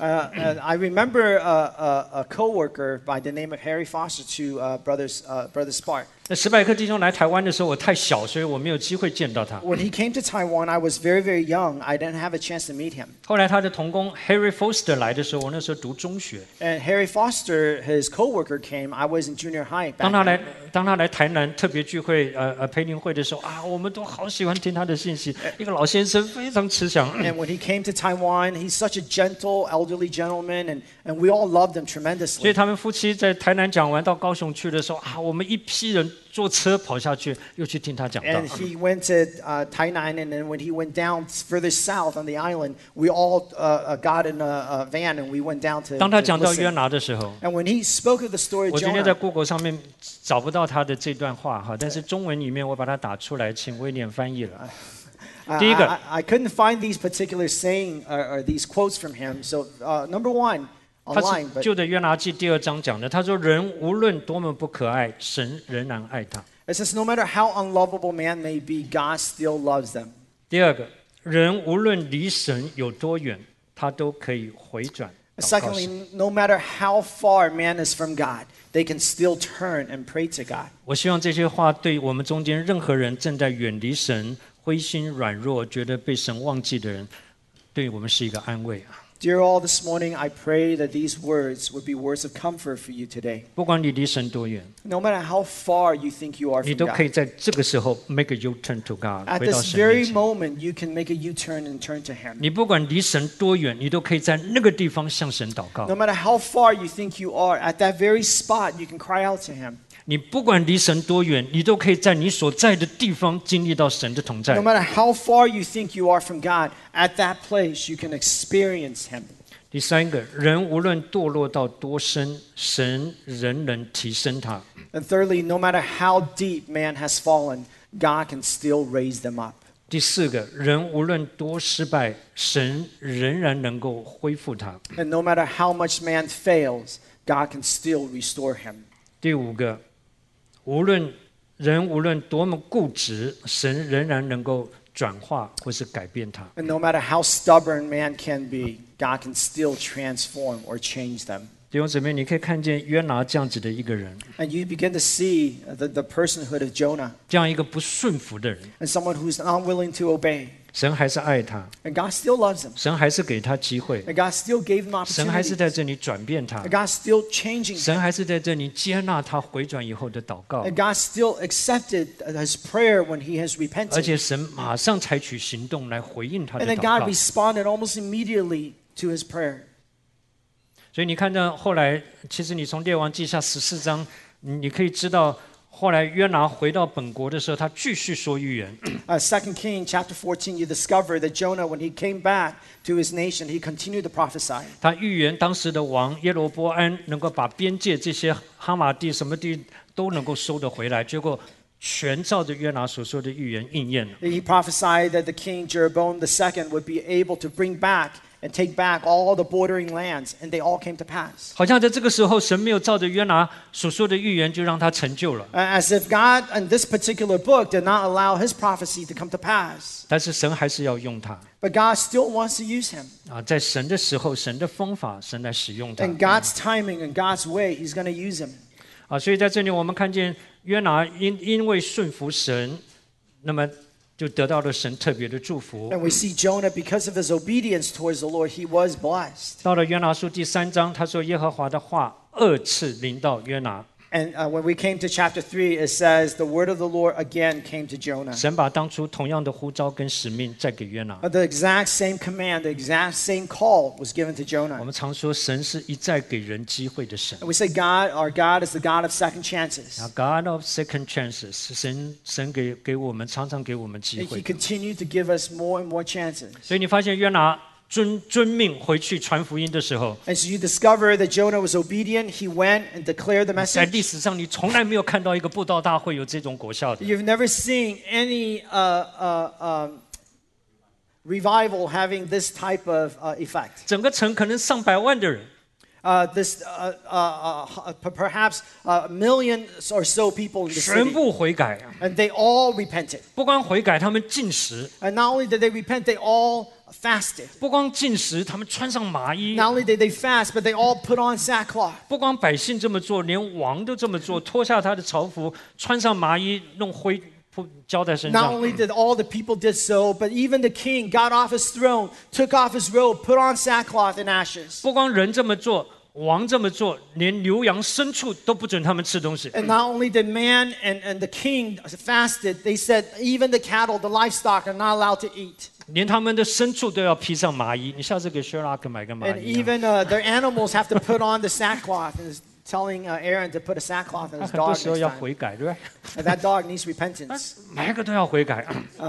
I remember a coworker by the name of Harry Foster to Brother Spark. 那史百克弟兄来台湾的时候，我太小，所以我没有机会见到他。 When he came to Taiwan, I was very, very young. I didn't have a chance to meet him. 后来他的同工 Harry Foster 来的时候，我那时候读中学。 And Harry Foster, his coworker, came. I was in junior high 当 back 他 then. 当他来台南特别聚会培灵会的时候啊，我们都好喜欢听他的信息。一个老先生非常慈祥。 And when he came to Taiwan, he's such a gentle, elderly gentleman, and we all loved him 所以 tremendously. 他们夫妻在台南讲完到高雄去的时候啊，我们一批人坐车跑下去，又去听他讲道。 And he went to Tainan, and then when he went down further south on the island, we all got in a van and we went down to 当他讲到约 listen. 拿的时候， And when he spoke of the story of 我今天在 Jonah, Google 上面找不到他的这段话哈，但是中文里面我把它打出来，请威廉翻译了。 第一个， I couldn't find these particular saying or these quotes from him. So number one, 他 online, 是 but 旧的约拿记第2章讲的，他说人无论多么不可爱，神仍然爱他。 it says, no matter how unlovable man may be, God still loves them. 第二个，人无论离神有多远，他都可以回转祷告 Secondly, 神。 no matter how far man is from God, they can still turn and pray to God. 我希望这些话对我们中间任何人正在远离神、灰心软弱、觉得被神忘记的人，对我们是一个安慰啊！ Dear all, this morning I pray that these words would be words of comfort for you today. 不管你离神多远， No matter how far you think you are 你 from 都可以 God, 在这个时候 make a U-turn to God， at 回到 this 神面 very 前。 moment, you can make a U-turn and turn to Him. 你不管离神多远，你都可以在那个地方向神祷告 No。matter how far you think you are, at that very spot, you can cry out to Him. 你不管离神多远，你都可以在你所在的地方经历到神的同在 No。matter how far you think you are from God, at that place, you can experience Him. 第三个，人无论堕落到多深，神仍能提升他。 And thirdly, no matter how deep man has fallen, God can still raise them up. 第四个，人无论多失败，神仍然能够恢复他。 And no matter how much man fails, God can still restore him. 第五个，无论多么固执，神仍然能够转化或是改变他。 And no matter how stubborn man can be, God can still transform or change them. 弟兄姊妹，你可以看见约拿这样子的一个人， And you begin to see the personhood of Jonah 这样一个不顺服的人， and someone who's unwilling to obey. 神还是爱他， And God still loves him. 神还是给他机会， And God still gave him 神还是 opportunity. 在这里转变他， And God still changing him. 神还是在这里接纳他回转以后的祷告， And God still accepted his prayer when he has 而 repented. 且神马上采取行动来回应他的 And then 祷 God 告。 responded almost immediately to his prayer. 所以你看到后来，其实你从列王记下14章，你可以知道，后来约拿回到本国的时候，他继续说预言。 2 King chapter 14, you discover that Jonah, when he came back to his nation, he continued to prophesy. 他预言当时的王耶罗波安能够把边界这些哈马地什么地都能够收得回来，结果全照着约拿所说的预言应验了。 He prophesied that the king Jeroboam II would be able to bring back and take back all the bordering lands, and they all came to pass. 好像在这个时候，神没有照着约拿所说的预言就让他成就了， As if God, in this particular book, did not allow his prophecy to come to pass. 但是神还是要用他 But God still wants to use him. 啊，在神的时候，神的方法，神来使用他 In God's timing and God's way, he's going to use him. 啊。所以在这里我们看见约拿因为顺服神，那么就得到了神特别的祝福。 And we see Jonah, because of his obedience towards the Lord, he was blessed. 到了约拿书第3章，他说耶和华的话2次临到约拿， And when we came to chapter 3, it says, the word of the Lord again came to Jonah. 神把当初同样的呼召跟使命再给约拿。 The exact same command, the exact same call was given to 我 Jonah. 们常说神是一再给人机会的神。 And we say our God is the God of second chances. Now God of second chances，神给我们常常给我们机 He 会。 continued to give us more and more chances. 所以你发现约拿遵命回去传福音的时候， And so you discover that Jonah was obedient. He went and declared the 在 message. 历史上你从来没有看到一个布道大会有这种果效的。 You've never seen any revival having this type of effect. 整个城可能上百万的人， Perhaps a million or so people in the 全 city. 部悔改啊！ And they all repented. 不光悔改，他们禁食； And not only did they repent, they all fasted. 不光禁食，他们穿上麻衣； Not only did they fast, but they all put on sackcloth. 不光百姓这么做，连王都这么做，脱下他的朝服，穿上麻衣，弄灰浇在身 Not 上。 only did all the people did so, but even the king got off his throne, took off his robe, put on sackcloth and ashes. 不光人这么做，王这么做，连牛羊牲畜都不准他们吃东西。 And not only did man and the king fasted, they said even the cattle, the livestock are not allowed to eat. 连他们的牲畜都要披上麻衣。你下次给 Sherlock 买个麻 And 衣啊。 even their animals have to put on the sackcloth. And is telling Aaron to put a sackcloth on 他 his 很多 dog 时候 next 要 time. 悔改，对吧？ And that dog needs repentance. 每一个都要悔改。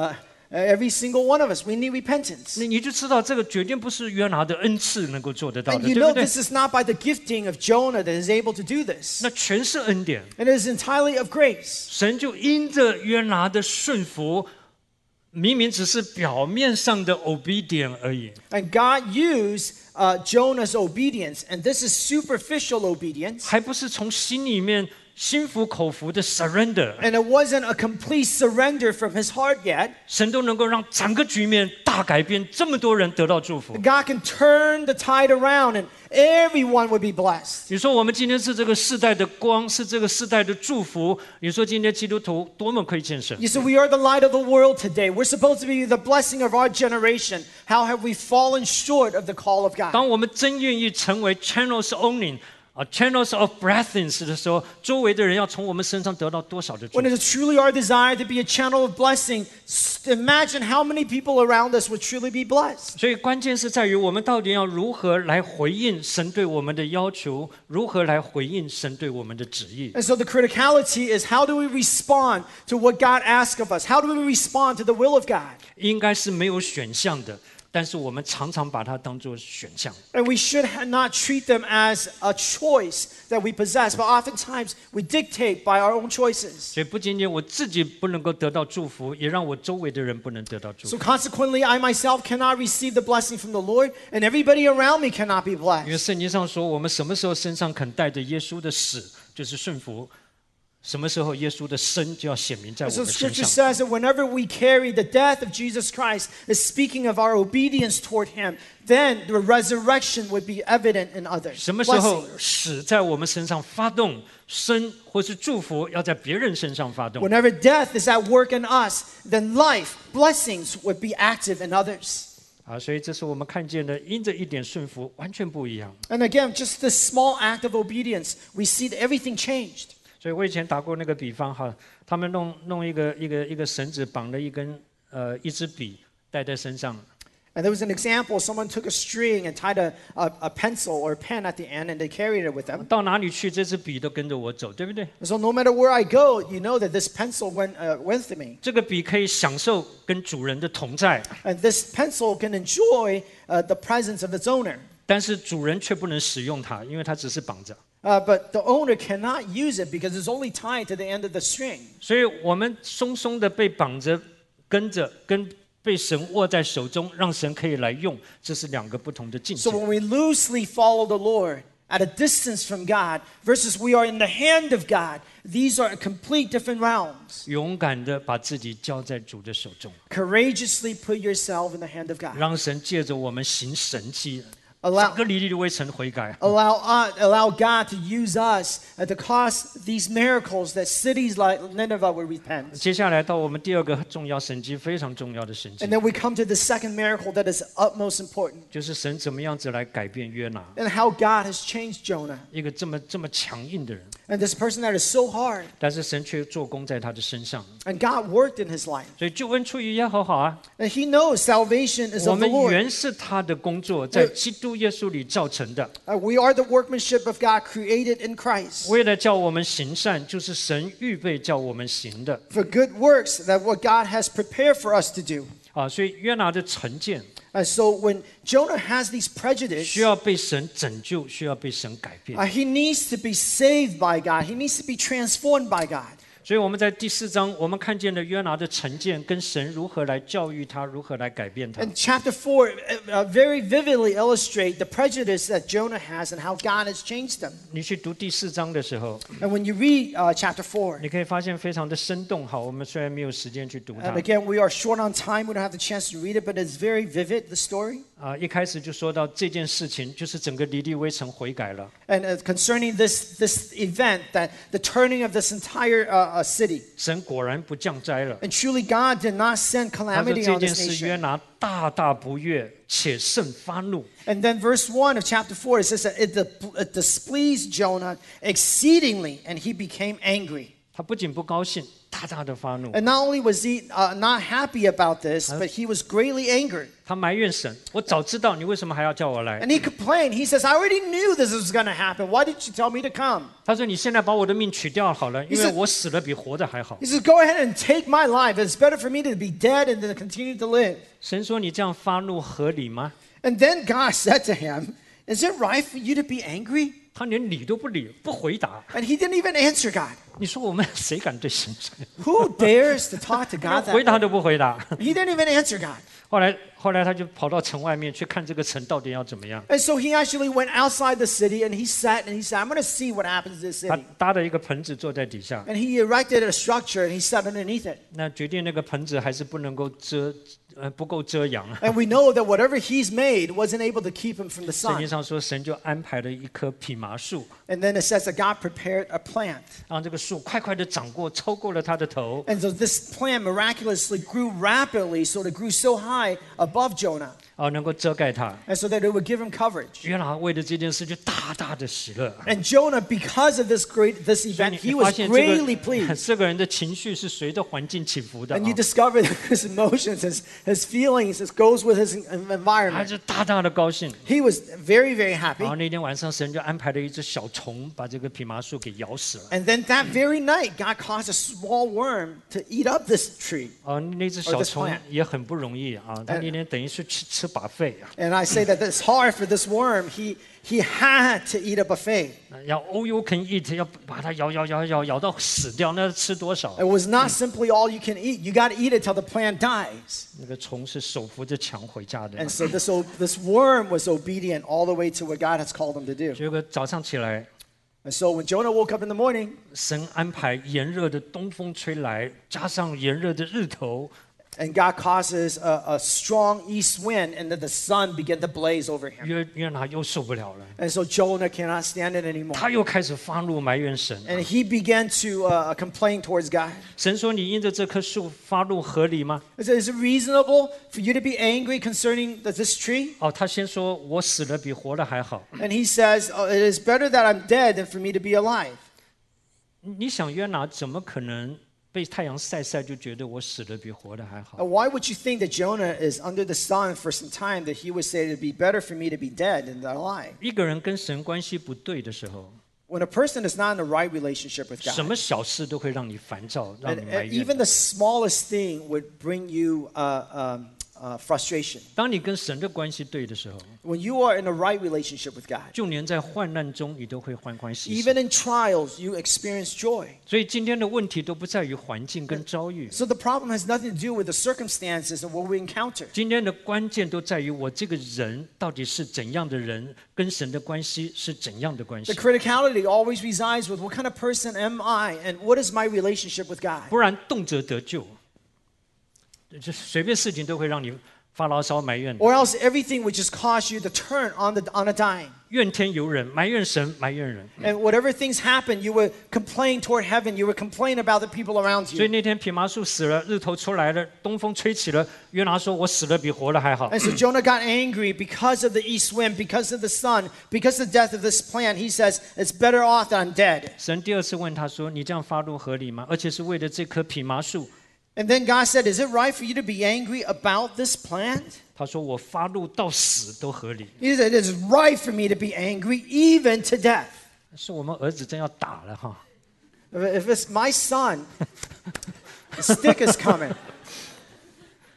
Every single one of us, we need repentance. 你就知道这个决定不是约拿的恩赐能够做得到 And 的， you 对 know 不对？ this is not by the gifting of Jonah that is able to do this. 那全是恩典， It is entirely of grace. 神就因着约拿的顺服，明明只是表面上的 obedient 而已， And God used Jonah's obedience, and this is superficial obedience. 还不是从心里面心服口服的 surrender， And it wasn't a complete surrender from his heart yet. 神都能够让整个局面大改变，这么多人得到祝福。 God can turn the tide around and everyone would be blessed. 你说我们今天是这个世代的光，是这个世代的祝福。你说今天基督徒多么可以见神？ You said we are the light of the world today. We're supposed to be the blessing of our generation. How have we fallen short of the call of God? 当我们真愿意成为 channels owning channels of blessings 的时候，周围的人要从我们身上得到多少的祝 When 福？ it is truly our desire to be a channel of blessing, imagine how many people around us would truly be blessed. 所以关键是在于我们到底要如何来回应神对我们的要求，如何来回应神对我们的旨意。 And so the criticality is how do we respond to what God asks of us? How do we respond to the will of God? 应该是没有选项的，但是我们常常把它当作选项。 And we should not treat them as a choice that we possess, but oftentimes we dictate by our own choices. 所以不仅仅我自己不能够得到祝福，也让我周围的人不能得到祝 So 福。 consequently, I myself cannot receive the blessing from the Lord, and everybody around me cannot be 因为 blessed. 圣经上说，我们什么时候身上肯带着耶稣的死，就是顺服；什么时候耶稣的生就要显明在我 So 们身 Scripture 上。 says that whenever we carry the death of Jesus Christ, is speaking of our obedience toward Him, then the resurrection would be evident in others. 什么时候 Blessing. 死在我们身上发动，生或是祝福要在别人身上发动。 Whenever death is at work in us, then life, blessings would be active in others. 啊，所以这是我们看见的，因着一点顺服，完全不一样。 And again, just this small act of obedience, we see that everything changed. 所以我以前打过那个比方哈，他们弄一个绳子绑了一支笔带在身上， And there was an example, someone took a string and tied a pencil or a pen at the end, and they carried it with them. 到哪里去这支笔都跟着我走，对不对？ So no matter where I go, you know that this pencil went with me. 这个笔可以享受跟主人的同在， And this pencil can enjoy the presence of its owner. 但是主人却不能使用它，因为它只是绑着。 But the owner cannot use it because it's only tied to the end of the string. 所以我们松松的被绑着，跟着跟被神握在手中，让神可以来用，这是两个不同的境界 So。when we loosely follow the Lord at a distance from God versus we are in the hand of God, these are complete different realms. 勇敢的把自己交在主的手中， Courageously put yourself in the hand of God. 让神借着我们行神迹，整 Allow, 个尼尼微城悔改。 allow God to use us to cause these miracles that cities like Nineveh would repent. 接下来到我们第二个重要神迹，非常重要的神迹 And，then we come to the second miracle that is utmost important, 就是神怎么样子来改变约拿， and how God has changed Jonah. 一个这么强硬的人， And this person that is so hard, 但是神却做工在他的身上， and God worked in his life. 所以救恩出于耶和华啊。 And he knows salvation is 我 of the 们 Lord. 原是他的工作，在基督耶稣里造成的， We are the workmanship of God created in Christ 为了叫我们行善，就是神预备叫我们行的 for good works that what God has prepared for us to do. 啊。所以约拿的成见， And so when Jonah has these 需 prejudices, 要被神拯救，需要被神改变。 he needs to be saved by God. He needs to be transformed by God. 所以我们在第4章，我们看见了约拿的成见，跟神如何来教育他，如何来改变他。 And chapter 4 very vividly illustrate the prejudice that Jonah has and how God has changed him. 你去读第4章的时候， And when you read chapter 4, 你可以发现非常的生动。好，我们虽然没有时间去读它 and again, we are short on time. We don't have the chance to read it, but it's very vivid, the story. 一开始就说到这件事情，就是整个尼尼微城悔改了。 And concerning this event, that the turning of this entire city. 神果然不降灾了。 And truly, God did not send 他说 calamity 这 on 件 this 事约 nation. 拿大大不悦，且甚发怒。 And then verse 1 of chapter 4, it says that it displeased Jonah exceedingly, and he became angry. 他不仅不高兴，大大的发怒。 And not only was he not happy about this, but he was greatly angered. 他埋怨神：我早知道，你为什么还要叫我来？ And he complained. He says, I already knew this was going to happen. Why did you tell me to come? 他说：你现在把我的命取掉好了，因为我死了比活的还好。 He says, go ahead and take my life. It's better for me to be dead and to continue to live. 神说：你这样发怒合理吗？ And then God said to him, is it right for you to be angry? 他连理都不理，不回答。 And he didn't even answer God. 你说我们谁敢对神这样？ Who dares to talk to 连 God 回 that 答 way? 都不回答。 He didn't even answer God. 后来他就跑到城外面去看这个城到底要怎么样。 And so he actually went outside the city and he sat and he said, I'm going to see what happens to this 他 city. 搭了一个棚子坐在底下， And he erected a structure and he sat underneath it. 那决定那个棚子还是不能够不够遮阳。 And we know that whatever he's made wasn't able to keep him from the 圣 sun. 经上说，神就安排了一棵蓖麻树， And then it says that God prepared a plant. 让这个树快快的长过，超过了他的头。 And so this plant miraculously grew rapidly, so it grew so high above Jonah. 能够遮盖他。 And so that it would give him coverage. 约拿为了这件事就大大的喜乐。 And Jonah, because of this event, 所以 he 你发 was 现 greatly pleased. 这个人的情绪是随着环境起伏的 And you discover that his emotions, his feelings, it goes with his 他 environment. 就大大的高兴。 He was very, very 然 happy. 后那天晚上，神就安排了一只小虫把这个蓖麻树给咬死了。 And then that very night, God caused a small worm to eat up this tree. 那只小虫也很不容易啊，他那天等于是吃把肺啊， And I say that it's hard for this worm. He had to eat a buffet. 要 all you can eat， 要把它咬到死掉，那吃多少？ It was not simply all you can eat. You got to eat it till the plant dies. 那个虫是手扶着墙回家的。 And so this worm was obedient all the way to what God has called him to do. 结果早上起来， And so when Jonah woke up in the morning, 神安排炎热的东风吹来，加上炎热的日头， and God causes a strong east wind, and then the sun began to blaze over him. 约拿又受不了了， And so Jonah cannot stand it anymore. 他又开始发怒埋怨神。 And he began to complain towards God. 神说：“你因着这棵树发怒合理吗 He said, is it reasonable for you to be angry concerning this tree?？” 他先说：“我死了比活的还好。 And he says, it is better that I'm dead than for me to be alive. ” 你想约拿怎么可能被太阳晒就觉得我死了比活的还好？ Why would you think that Jonah is under the sun for some time that he would say it would be better for me to be dead than alive? 一个人跟神关系不对的时候， When a person is not in the right relationship with 什 God, 么小事都会让你烦躁，让 and 你埋 even 怨。 the smallest thing would bring you frustration. 当你跟神的关系对的时候， When you are in the right relationship with God, 就连在患难中，你都会欢欢喜喜。 even in trials, you experience joy. 所以今天的问题都不在于环境跟遭遇， So the problem has nothing to do with the circumstances and what we encounter. 今天的关键都在于我这个人到底是怎样的人，跟神的关系是怎样的关 The 系。 criticality always resides with what kind of person am I and what is my relationship with God? 不然动辄得救，就随便事情都会让你发牢骚埋怨， Or else everything would just cause you to turn on a dime. 怨天尤人，埋怨神，埋怨人。 And whatever things happen, you would complain toward heaven. You would complain about the people around 所以 you. 那天蓖麻树死了，日头出来了，东风吹起了，约拿说：“我死了比活的还好。” And so Jonah got angry because of the east wind, because of the sun, because of the death of this plant. He says, it's better off that I'm dead. 神第二次问他说：“你这样发怒合理吗？而且是为了这棵蓖麻树。” And then God said, is it right for you to be angry about this plant? 他说：“我发怒到死都合理。 He said, it is right for me to be angry even to death. ” 是我们儿子真要打了哈。 If it's my son, the stick is coming.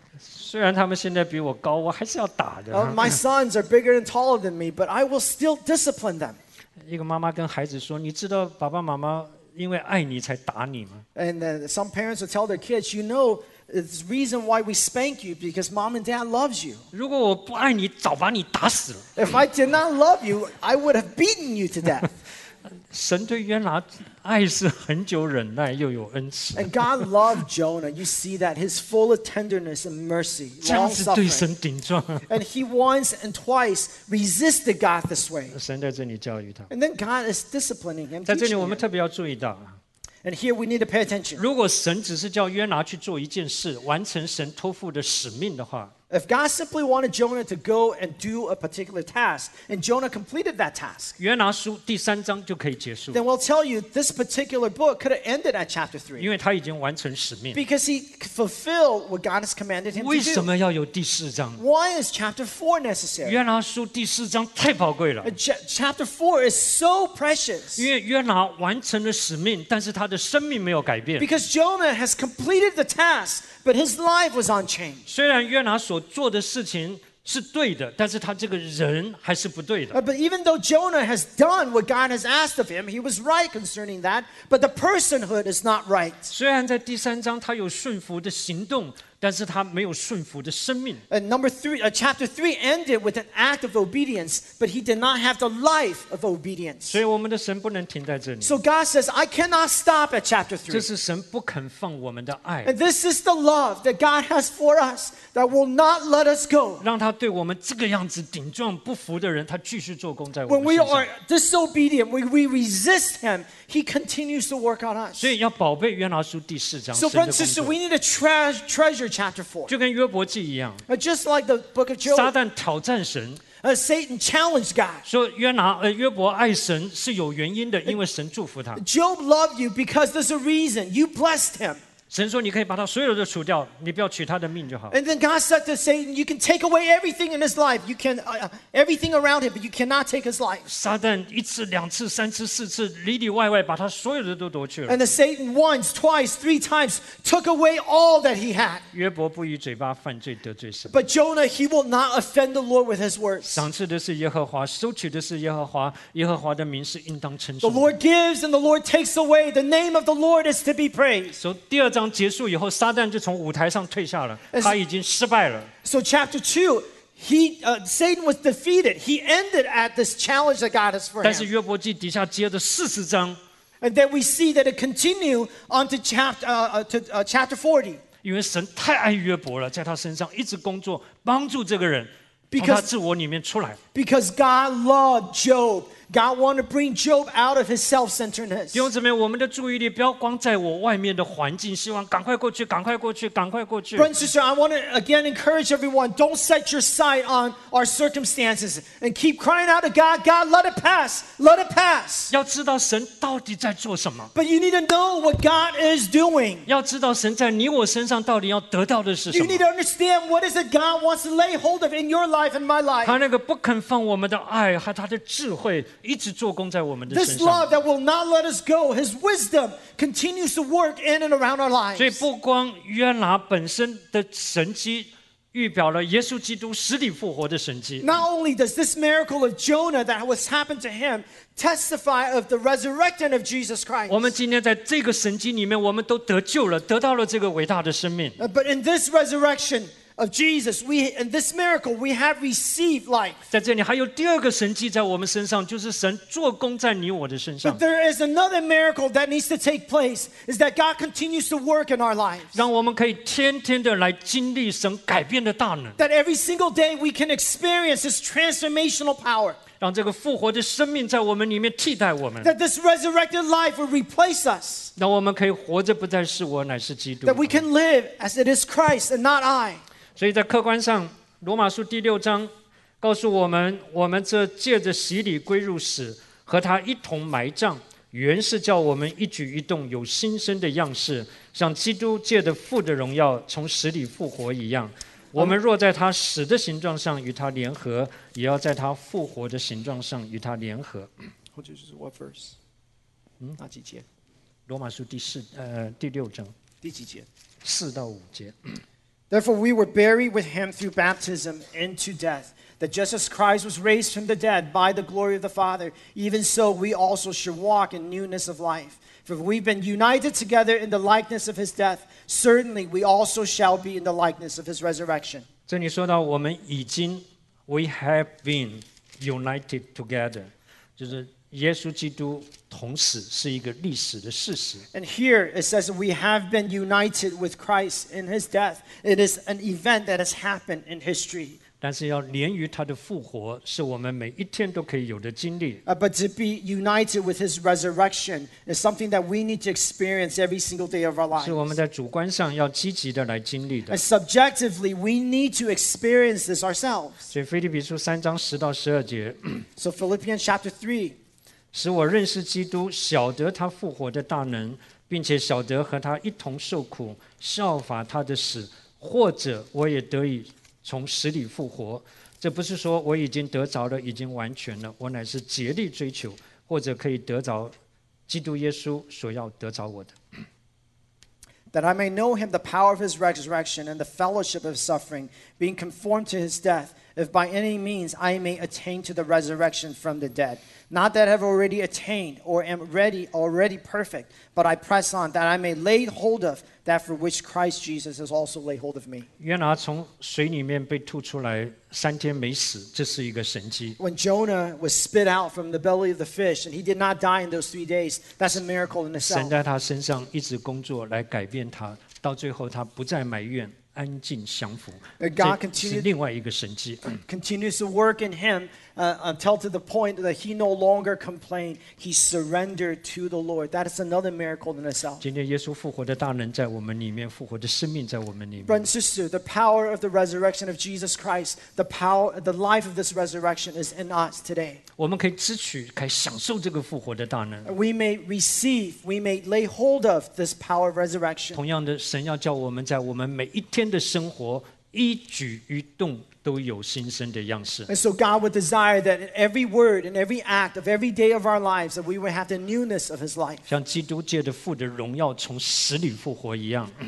虽然他们现在比我高，我还是要打的。 My sons are bigger and taller than me, but I will still discipline them. 一个妈妈跟孩子说：“你知道爸爸妈妈因为爱你才打你吗？” And some parents will tell their kids, you know, it's the reason why we spank you because mom and dad loves you. 如果我不爱你，早把你打死了。 If I did not love you, I would have beaten you to death. 神对约拿爱是很久忍耐，又有恩慈。 And God loved Jonah. You see that, his full of tenderness and mercy, 这样 long 子对 suffering. 神顶撞。 And he once and twice resisted God this way. 神在这里教育他。 And then God is disciplining him, 在这里 teaching 我们 him. 特别要注意到， And here we need to pay attention. 如果神只是叫约拿去做一件事，完成神托付的使命的话， If God simply wanted Jonah to go and do a particular task, and Jonah completed that task, 约拿书第3章就可以结束， then we'll tell you this particular book could have ended at chapter 3. 因为他已经完成使命。 Because he fulfilled what God has commanded him 为 to 什 do. 么要有第4章？ Why is chapter 4 necessary? 约拿书第4章太宝贵了， Chapter 4 is so precious. 因为约拿完成了使命，但是他的生命没有改变。 Because Jonah has completed the task, but his life was unchanged. 虽然约拿所做的事情是对的，但是他这个人还是不对的。 But even though Jonah has done what God has asked of him, he was right concerning that, but the personhood is not right. 虽然在第3章他有顺服的行动，但是他没有顺服的生命。 And chapter 3 ended with an act of obedience, but he did not have the life of obedience. 所以我们的神不能停在这里， So God says, I cannot stop at chapter 这 3. 是神不肯放我们的爱， And this is the love that God has for us that will not let us go. 让他对我们这个样子顶撞不服的人，他继续做工在我 When 们 we 身上 are。disobedient, when we resist him, he continues to work on us. 所以要宝贝约拿书第4章 So, 神 brother 的 and 工 sister, 作 we need to treasure chapter 4. 就跟约伯记一样， Just like the book of 撒 Job, 旦挑战神， Satan challenged God. 说约伯爱神是有原因的，因为神祝福他。 Job loved you because there's a reason. You blessed him. 神说你可以把他所有的除掉，你不要取他的命就好。 And then God said to Satan, you can take away everything in his life. You can, everything around him, but you cannot take his life. 撒旦1次、2次、3次、4次，里里外外把他所有的都夺去了。 And the Satan once, twice, 3 times took away all that he had. 约伯不以嘴巴犯罪得罪神， But Jonah, he will not offend the Lord with his words. 赏赐的是耶和华，收取的是耶和华，耶和华的名是应当称 The 颂的。 Lord gives and the Lord takes away. The name of the Lord is to be praised. 所以第2章结束以后，撒旦就从舞台上退下了，他已经失败了。 So chapter 2, Satan was defeated. He ended at this challenge that God has for 但是 him. 约伯记底下接着40章， And then we see that it continued on to chapter 40. 因为神太爱约伯了，在他身上一直工作，帮助这个人从 Because- 他自我里面出来。 Because God loved Job. God wanted to bring Job out of his self-centeredness. 弟兄姊妹，我们的注意力不要光在我外面的环境，希望赶快过去，赶快过去，赶快过去。 Brother and sister, I want to again encourage everyone, don't set your sight on our circumstances and keep crying out to God, God, let it pass, let it pass. 要知道神到底在做什么， But you need to know what God is doing. 要知道神在你我身上到底要得到的是什 You 么 need。to understand what is it God wants to lay hold of in your life and my life. 他那个不肯放我们的爱和他的智慧，一直做工在我们的 This 身上。 love that will not let us go, His wisdom continues to work in and around our 所以 lives. 不光约拿本身的神迹预表了耶稣基督死里复活的神迹， Not only does this miracle of Jonah that was happened to him testify of the resurrection of Jesus Christ, 我们今天在这个神迹里面，我们都得救了，得到了这个伟大的生命。 but in this resurrection of Jesus, in this miracle, we have received life. 在这里还有第2个神迹在我们身上，就是神做工在你我的身上 But，there is another miracle that needs to take place, is that God continues to work in our lives. 让我们可以天天的来经历神改变的大能， That every single day we can experience His transformational power. 让这个复活的生命在我们里面替代我们， That this resurrected life will replace us. 让我们可以活着不再是我，乃是基督 That。we can live as it is Christ and not I. 所以在客观上，罗马书第6章告诉我们，我们这借着洗礼归入死，和他一同埋葬，原是叫我们一举一动有新生的样式，像基督借着父的荣耀从死里复活一样。我们若在他死的形状上与他联合，也要在他复活的形状上与他联合。 Which is what verse? 哪几节？ 罗马书第6章第几节？ 4到5节。 Therefore, we were buried with him through baptism into death, that just as Christ was raised from the dead by the glory of the Father, even so we also should walk in newness of life. For if we've been united together in the likeness of his death, certainly we also shall be in the likeness of his resurrection. 这里说到我们已经 we have been united together， 就是耶稣基督同死是一个历史的事实。 And here it says that we have been united with Christ in his death. It is an event that has happened in history. 但是要连于他的复活，是我们每一天都可以有的经历。 But to be united with his resurrection is something that we need to experience every single day of our 是我们 lives. 在主观上要积极的来经历的。 And subjectively, we need to experience this ourselves. 所以腓立比书3章10到12节， So Philippians chapter 3. 使我认识基督，晓得他复活的大能，并且晓得和他一同受苦，效法他的死，或者我也得以从死里复活。这不是说我已经得着了，已经完全了，我乃是竭力追求，或者可以得着基督耶稣所要得着我的。 That I may know him, the power of his resurrection, and the fellowship of his suffering, being conformed to his death, if by any means I may attain to the resurrection from the dead. Not that I have already attained or am already perfect, but I press on, that I may lay hold of that for which Christ Jesus has also laid hold of me. 约拿从水里面被吐出来，3天没死，这是一个神迹。 When Jonah was spit out from the belly of the fish, and he did not die in those 3 days, that's a miracle in 神 itself. 在他身上一直工作来改变他，到最后他不再埋怨，安静降服。 God 这是 continued- 另外一个神迹。 Continues to work in him until to the point that he no longer complained. He surrendered to the Lord. That is another miracle in itself. 今天耶稣复活的大能在我们里面，复活的生命在我们里 Brother 面。 and sister, the power of the resurrection of Jesus Christ, the life of this resurrection is in us today. 我们可以支取，可以享受这个复活的大能。 We may receive, we may lay hold of this power of resurrection. 同样的，神要叫我们在我们每一天的生活，一举一动都有新生的样式。 And so God would desire that in every word and every act of every day of our lives that we would have the newness of his life. 像基督借着父的荣耀从死里复活一样，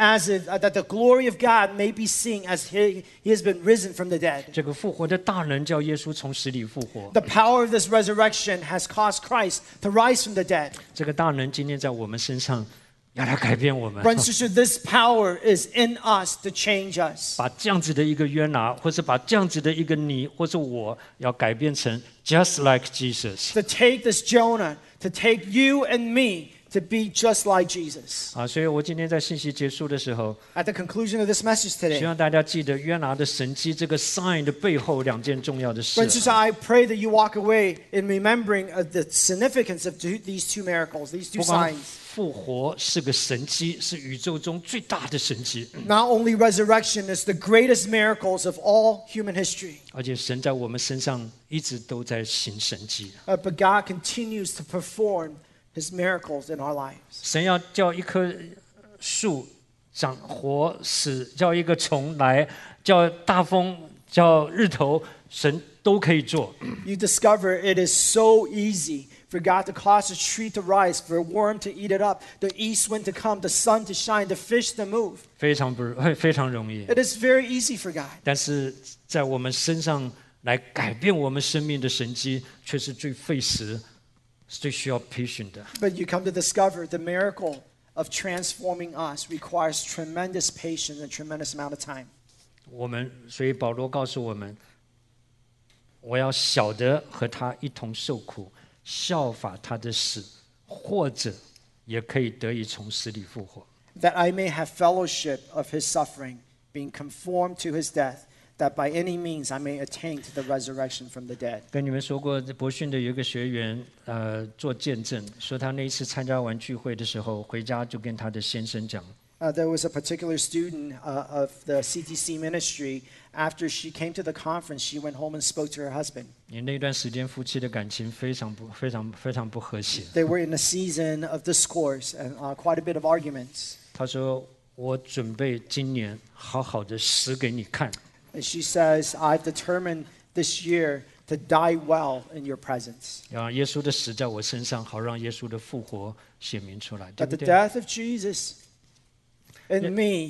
That the glory of God may be seen as he has been risen from the dead. 这个复活的大能叫耶稣从死里复活。 The power of this resurrection has caused Christ to rise from the dead. 这个大能今天在我们身上，要来改变我们。 Brothers and sisters, this power is in us to change us. 把这样子的一个约拿，或是把这样子的一个你，或者我，要改变成 just like Jesus To take this Jonah, to take you and me to be just like Jesus. 啊！所以我今天在信息结束的时候， At the conclusion of this message 希 today, 望大家记得约拿的神迹这个 sign 的背后2件重要的事 brothers and。sisters, I pray that you walk away in remembering of the significance of these 2 miracles, these 2 不光 signs. 复活是个神迹，是宇宙中最大的神迹， Not only resurrection is the greatest miracles of all human history, 而且神在我们身上一直都在行神迹。 but God continues to perform his miracles in our lives. 神要叫一棵树长活死，叫一个虫来，叫大风，叫日头，神都可以做。 You discover it is so easy for God to cause a tree to rise, for a worm to eat it up, the east wind to come, the sun to shine, the fish to move. 非常容易。 It is very easy for God. 但是在我们身上来改变我们生命的神迹，却是最费时、最需要 patient 的。 But you come to discover the miracle of transforming us requires tremendous patience and tremendous amount of time. 所以保罗告诉我们，我要晓得和他一同受苦，效法他的死，或者也可以得以从死里复活。 That I may have fellowship of his suffering, being conformed to his death, that by any means I may attain to the resurrection from the dead. 跟你们说过，博训的有一个学员，做见证，说他那一次参加完聚会的时候，回家就跟他的先生讲， There was a particular student of the CTC ministry. After she came to the conference, she went home and spoke to her husband. 你那段时间夫妻的感情非常不和谐。 They were in a season of discourse and quite a bit of arguments. 他说：“我准备今年好好的死给你看。” And she says, I've determined this year to die well in your presence. 啊，耶稣的死在我身上，好让耶稣的复活显明出来，对 That 不 the 对？ death of Jesus in me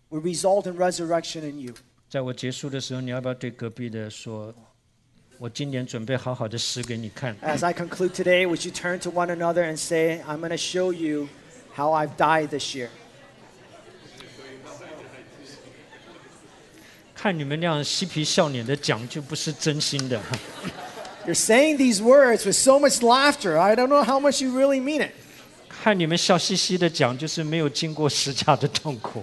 will result in resurrection in you. 在我结束的时候，你要不要对隔壁的说，我今年准备好好的死给你看？ As I conclude today, would you turn to one another and say, I'm going to show you how I've died this year. 看你们那样嬉皮笑脸的讲，就不是真心的。 You're saying these words with so much laughter. I don't know how much you really mean it. 看你们笑嘻嘻的讲，就是没有经过十架的痛苦。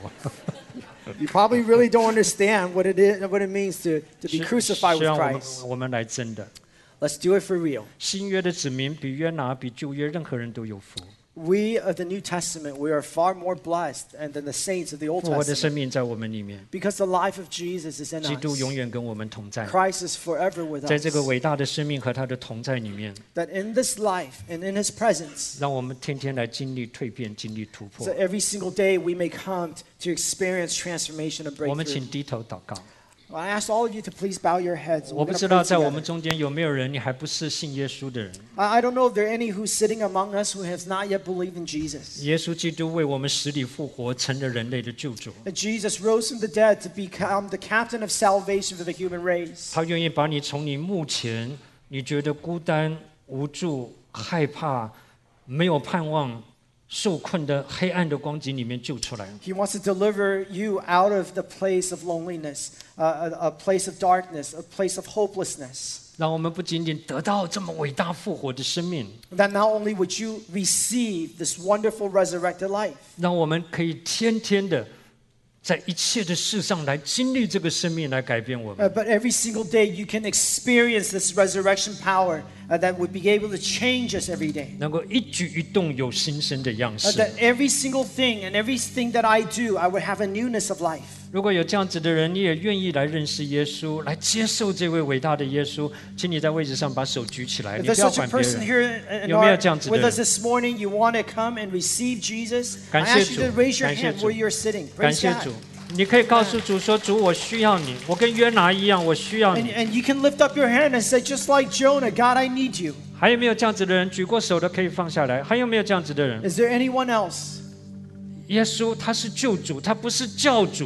You probably really don't understand what it means to be 是 crucified 是 with 让 Christ. 我们来真的。 Let's do it for real. 新约的子民比约拿、比旧约任何人都有福。 We of the New Testament, we are far more blessed than the saints of the Old 复活的 Testament 生命在我们里面， because the life of Jesus is in 基督 us. 永远跟我们同在。 Christ is forever with 在这个 us. 伟大的生命和他的同在里面， That in this life and in His presence, 让我们天天来经历蜕变、经历突破 so。every single day we may come to experience transformation and 我们 breakthrough. 请低头祷告。 Well, I ask all of you to please bow your heads. 我 We're 不 gonna 知 pray 道在我 together. 们中间有没有人，你还不是信耶稣的人。 I don't know if there are any who's sitting among us who has not yet believed in Jesus. 耶稣基督为我们死里复活，成了人类的救主。 That Jesus rose from the dead to become the captain of salvation for the human race. 他愿意把你从你目前你觉得孤单、无助、害怕、没有盼望、受困的黑暗的光景里面救出来。 He wants to deliver you out of the place of loneliness, a place of darkness, a place of hopelessness. 让我们不仅仅得到这么伟大复活的生命， That not only would you receive this wonderful resurrected life, 让我们可以天天的在一切的事上来经历这个生命，来改变我们。 but every single day you can experience this resurrection power that would be able to change us every day. 能够一举一动有新生的样式。 That every single thing and everything that I do, I would have a newness of life. 如果有这样子的人，你也愿意来认识耶稣，来接受这位伟大的耶稣，请你在位置上把手举起来， If 你 there's 不要 such a 管别 person 人。 here in 有没有这样子的人？ with us this morning, you want to come and receive Jesus, I 感谢 ask you to 主， raise your 感谢 hand 主。 where you're sitting. 感 Praise 谢 God. 主，你可以告诉主说：“主，我需要你，我跟约拿一样，我需要 And, 你。 and you can lift up your hand and say, just like Jonah, God, I need you. ” 还有没有这样子的人？举过手的可以放下来。还有没有这样子的人？ Is there anyone else? 耶稣他是救主，他不是教主。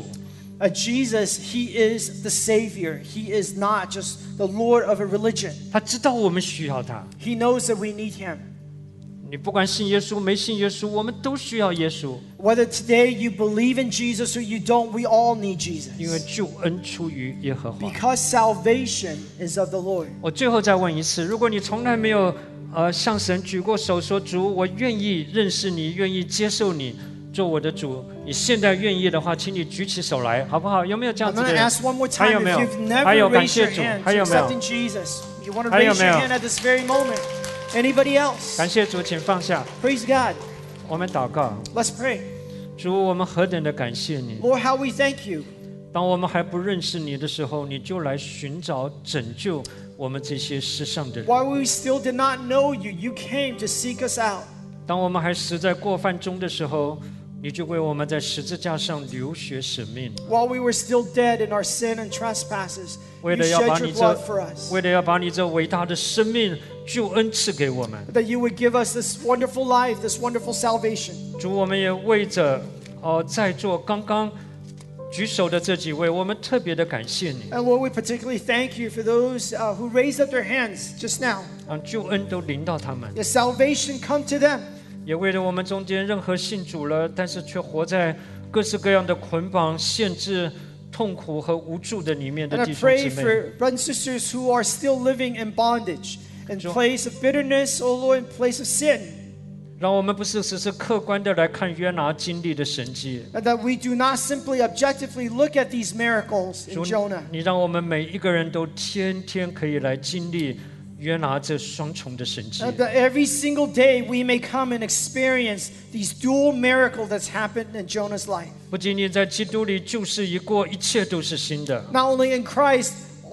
Jesus, He is the Savior. He is not just the Lord of a religion. 他知道我们需要他。 He knows that we need Him. 你不管信耶稣没信耶稣，我们都需要耶稣， Whether today you believe in Jesus or you don't, we all need 因为 Jesus. 救恩出于耶和华。 Because salvation is of the Lord. 我最后再问一次，如果你从来没有向神举过手说主，我愿意认识你，愿意接受你做我的主，你现在愿意的话，请你举起手来，好不好？有没有这样 I'm 子 going 的 to 人？ ask one more 还有 time 没 if 有？ you've 还有 never 感 raised 谢 your 主， hand 还 to 有没有？ accepting Jesus. You want to 还有 raise 没 your 有？ hand at this very moment. Anybody else? 感谢主，请放下。 Praise God. 我们祷告， Let's pray. 主，我们何等的感谢你！ Lord, how we thank you. 当我们还不认识你的时候，你就来寻找拯救我们这些世上的人。 While we still did not know you, you came to seek us out. 当我们还死在过犯中的时候，你就为我们在十字架上流血舍命， While we were still dead in our sin and trespasses, 为 you 了要把 shed 你 your 这 blood for us. 为了要把你这伟大的生命救恩赐给我们。 That you would give us this wonderful life, this wonderful salvation. 主，我们也为着在座刚刚举手的这几位，我们特别的感谢你， And Lord, we particularly thank you for those who raised up their hands just now. 让救恩都临到他们。 Your salvation come to them. 也为了我们中间任何信主了，但是却活在各式各样的捆绑、限制、痛苦和无助的里面的 And I 弟兄 pray 姊妹， for brothers and sisters who are still living in bondage, in place of bitterness, oh Lord, in place of sin. 让我们不是只是客观的来看约拿经历的神迹， And that we do not simply objectively look at these miracles in 主 Jonah. 你让我们每一个人都天天可以来经历约拿这双重的神迹。 And that every single day we may come and experience these dual miracles that's happened in Jonah's life. 不仅仅在基督里旧事已过，一切都是新的， Not only in Christ,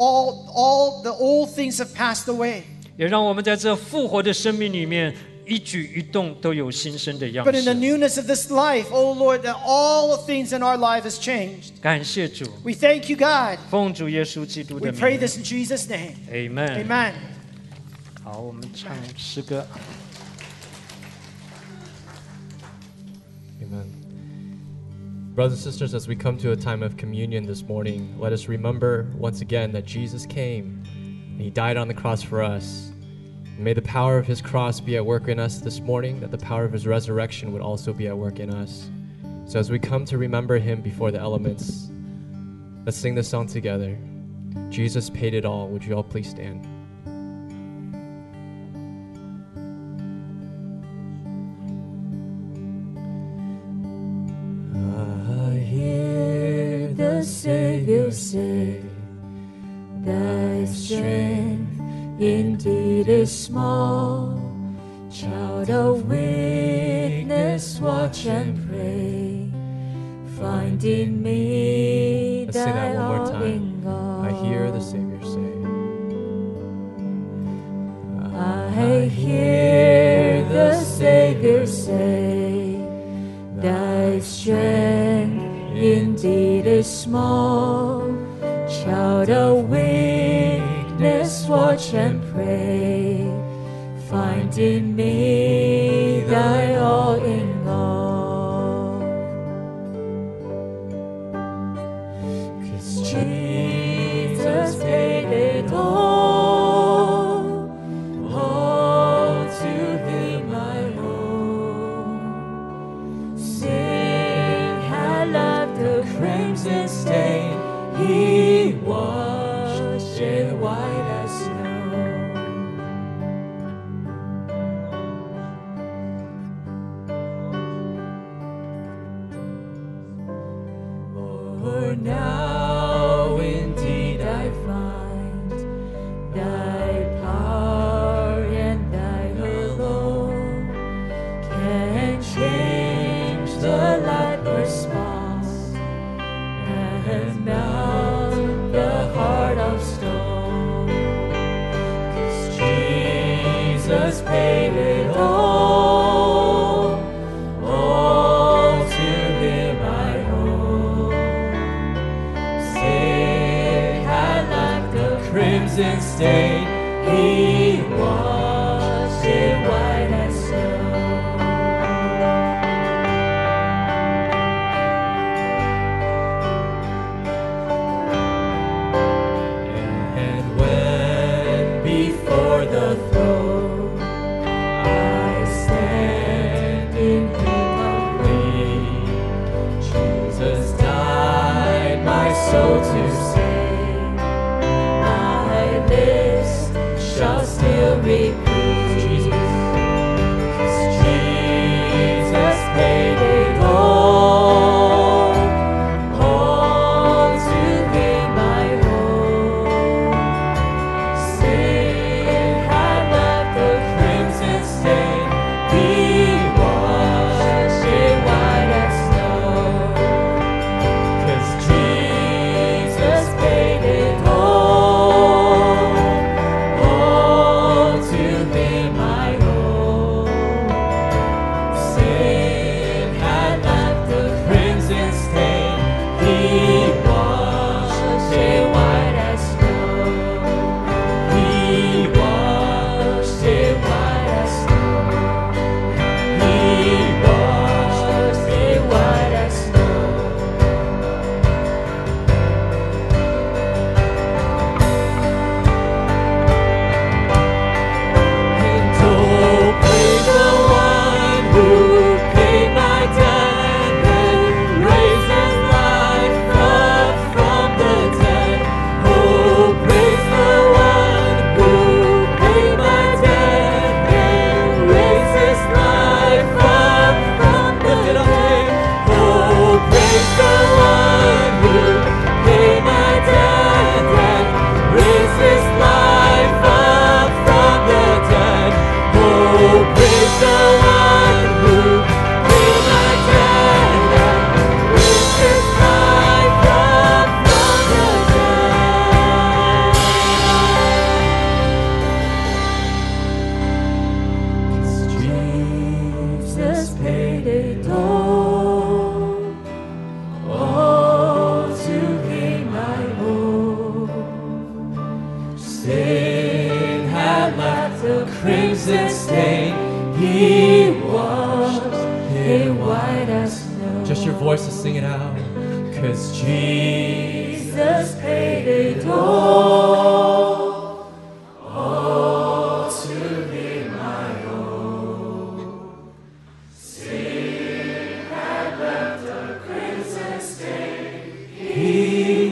all the old things have passed away. 也让我们在这复活的生命里面，一举一动都有新生的样 But in the 式。 newness of this life, oh Lord, that all things in our life has changed. 感谢主， We thank you, God. 奉主耶稣基督 We 的 pray 名 this in Jesus' name. ，Amen。 Amen. 好，我们唱诗歌。 你们 Brothers and sisters, as we come to a time of communion this morning, let us remember once again that Jesus came and He died on the cross for us. And may the power of His cross be at work in us this morning, that the power of His resurrection would also be at work in us. So as we come to remember Him before the elements, let's sing this song together. Jesus paid it all. Would you all please stand? I hear the Savior say, thy strength indeed is small. Child of weakness, watch and pray. Find in me Let's say that one more time. God. I hear the Savior say. I hear the Savior say, thy strength indeed is small. Child of weakness, watch and pray. Find in me thy all in all. 'Cause Jesus paid it all to Him I owe. Sin had left a crimson stain, He washed it white as snow. For now indeed I find thy power and thy alone can change the life response and melt the heart of stone. 'Cause Jesus paid it all to Him I owe. Sin had left a crimson stain, He washed it white as snow. And when before the throne I stand in need of thee, Jesus died my soul to save. My lips shall still repeat, 'cause Jesus paid it all to Him I owe. Sin had left a crimson stain, He washed it white as snow. 'Cause Jesus paid it all to Him I owe. Sin had left a crimson stain, He washed it white as snow. He washed it white as snow. He washed it white as snow. And oh, praise the one who paid my debt and raised His life up from the dead. Oh, praise the one who paid my debt and raised His life up from the dead. Oh, praise the one who paid my debt and raised His life up from the dead. Oh, praise the one who paid my debt and raised His life up from the dead. 'Cause Jesus paid it all to Him I owe. Sin had left a crimson stain, He washed it white as snow. Just your voice to sing it out. 'Cause Jesus paid it all to be my own. Sin had left a crimson stain. He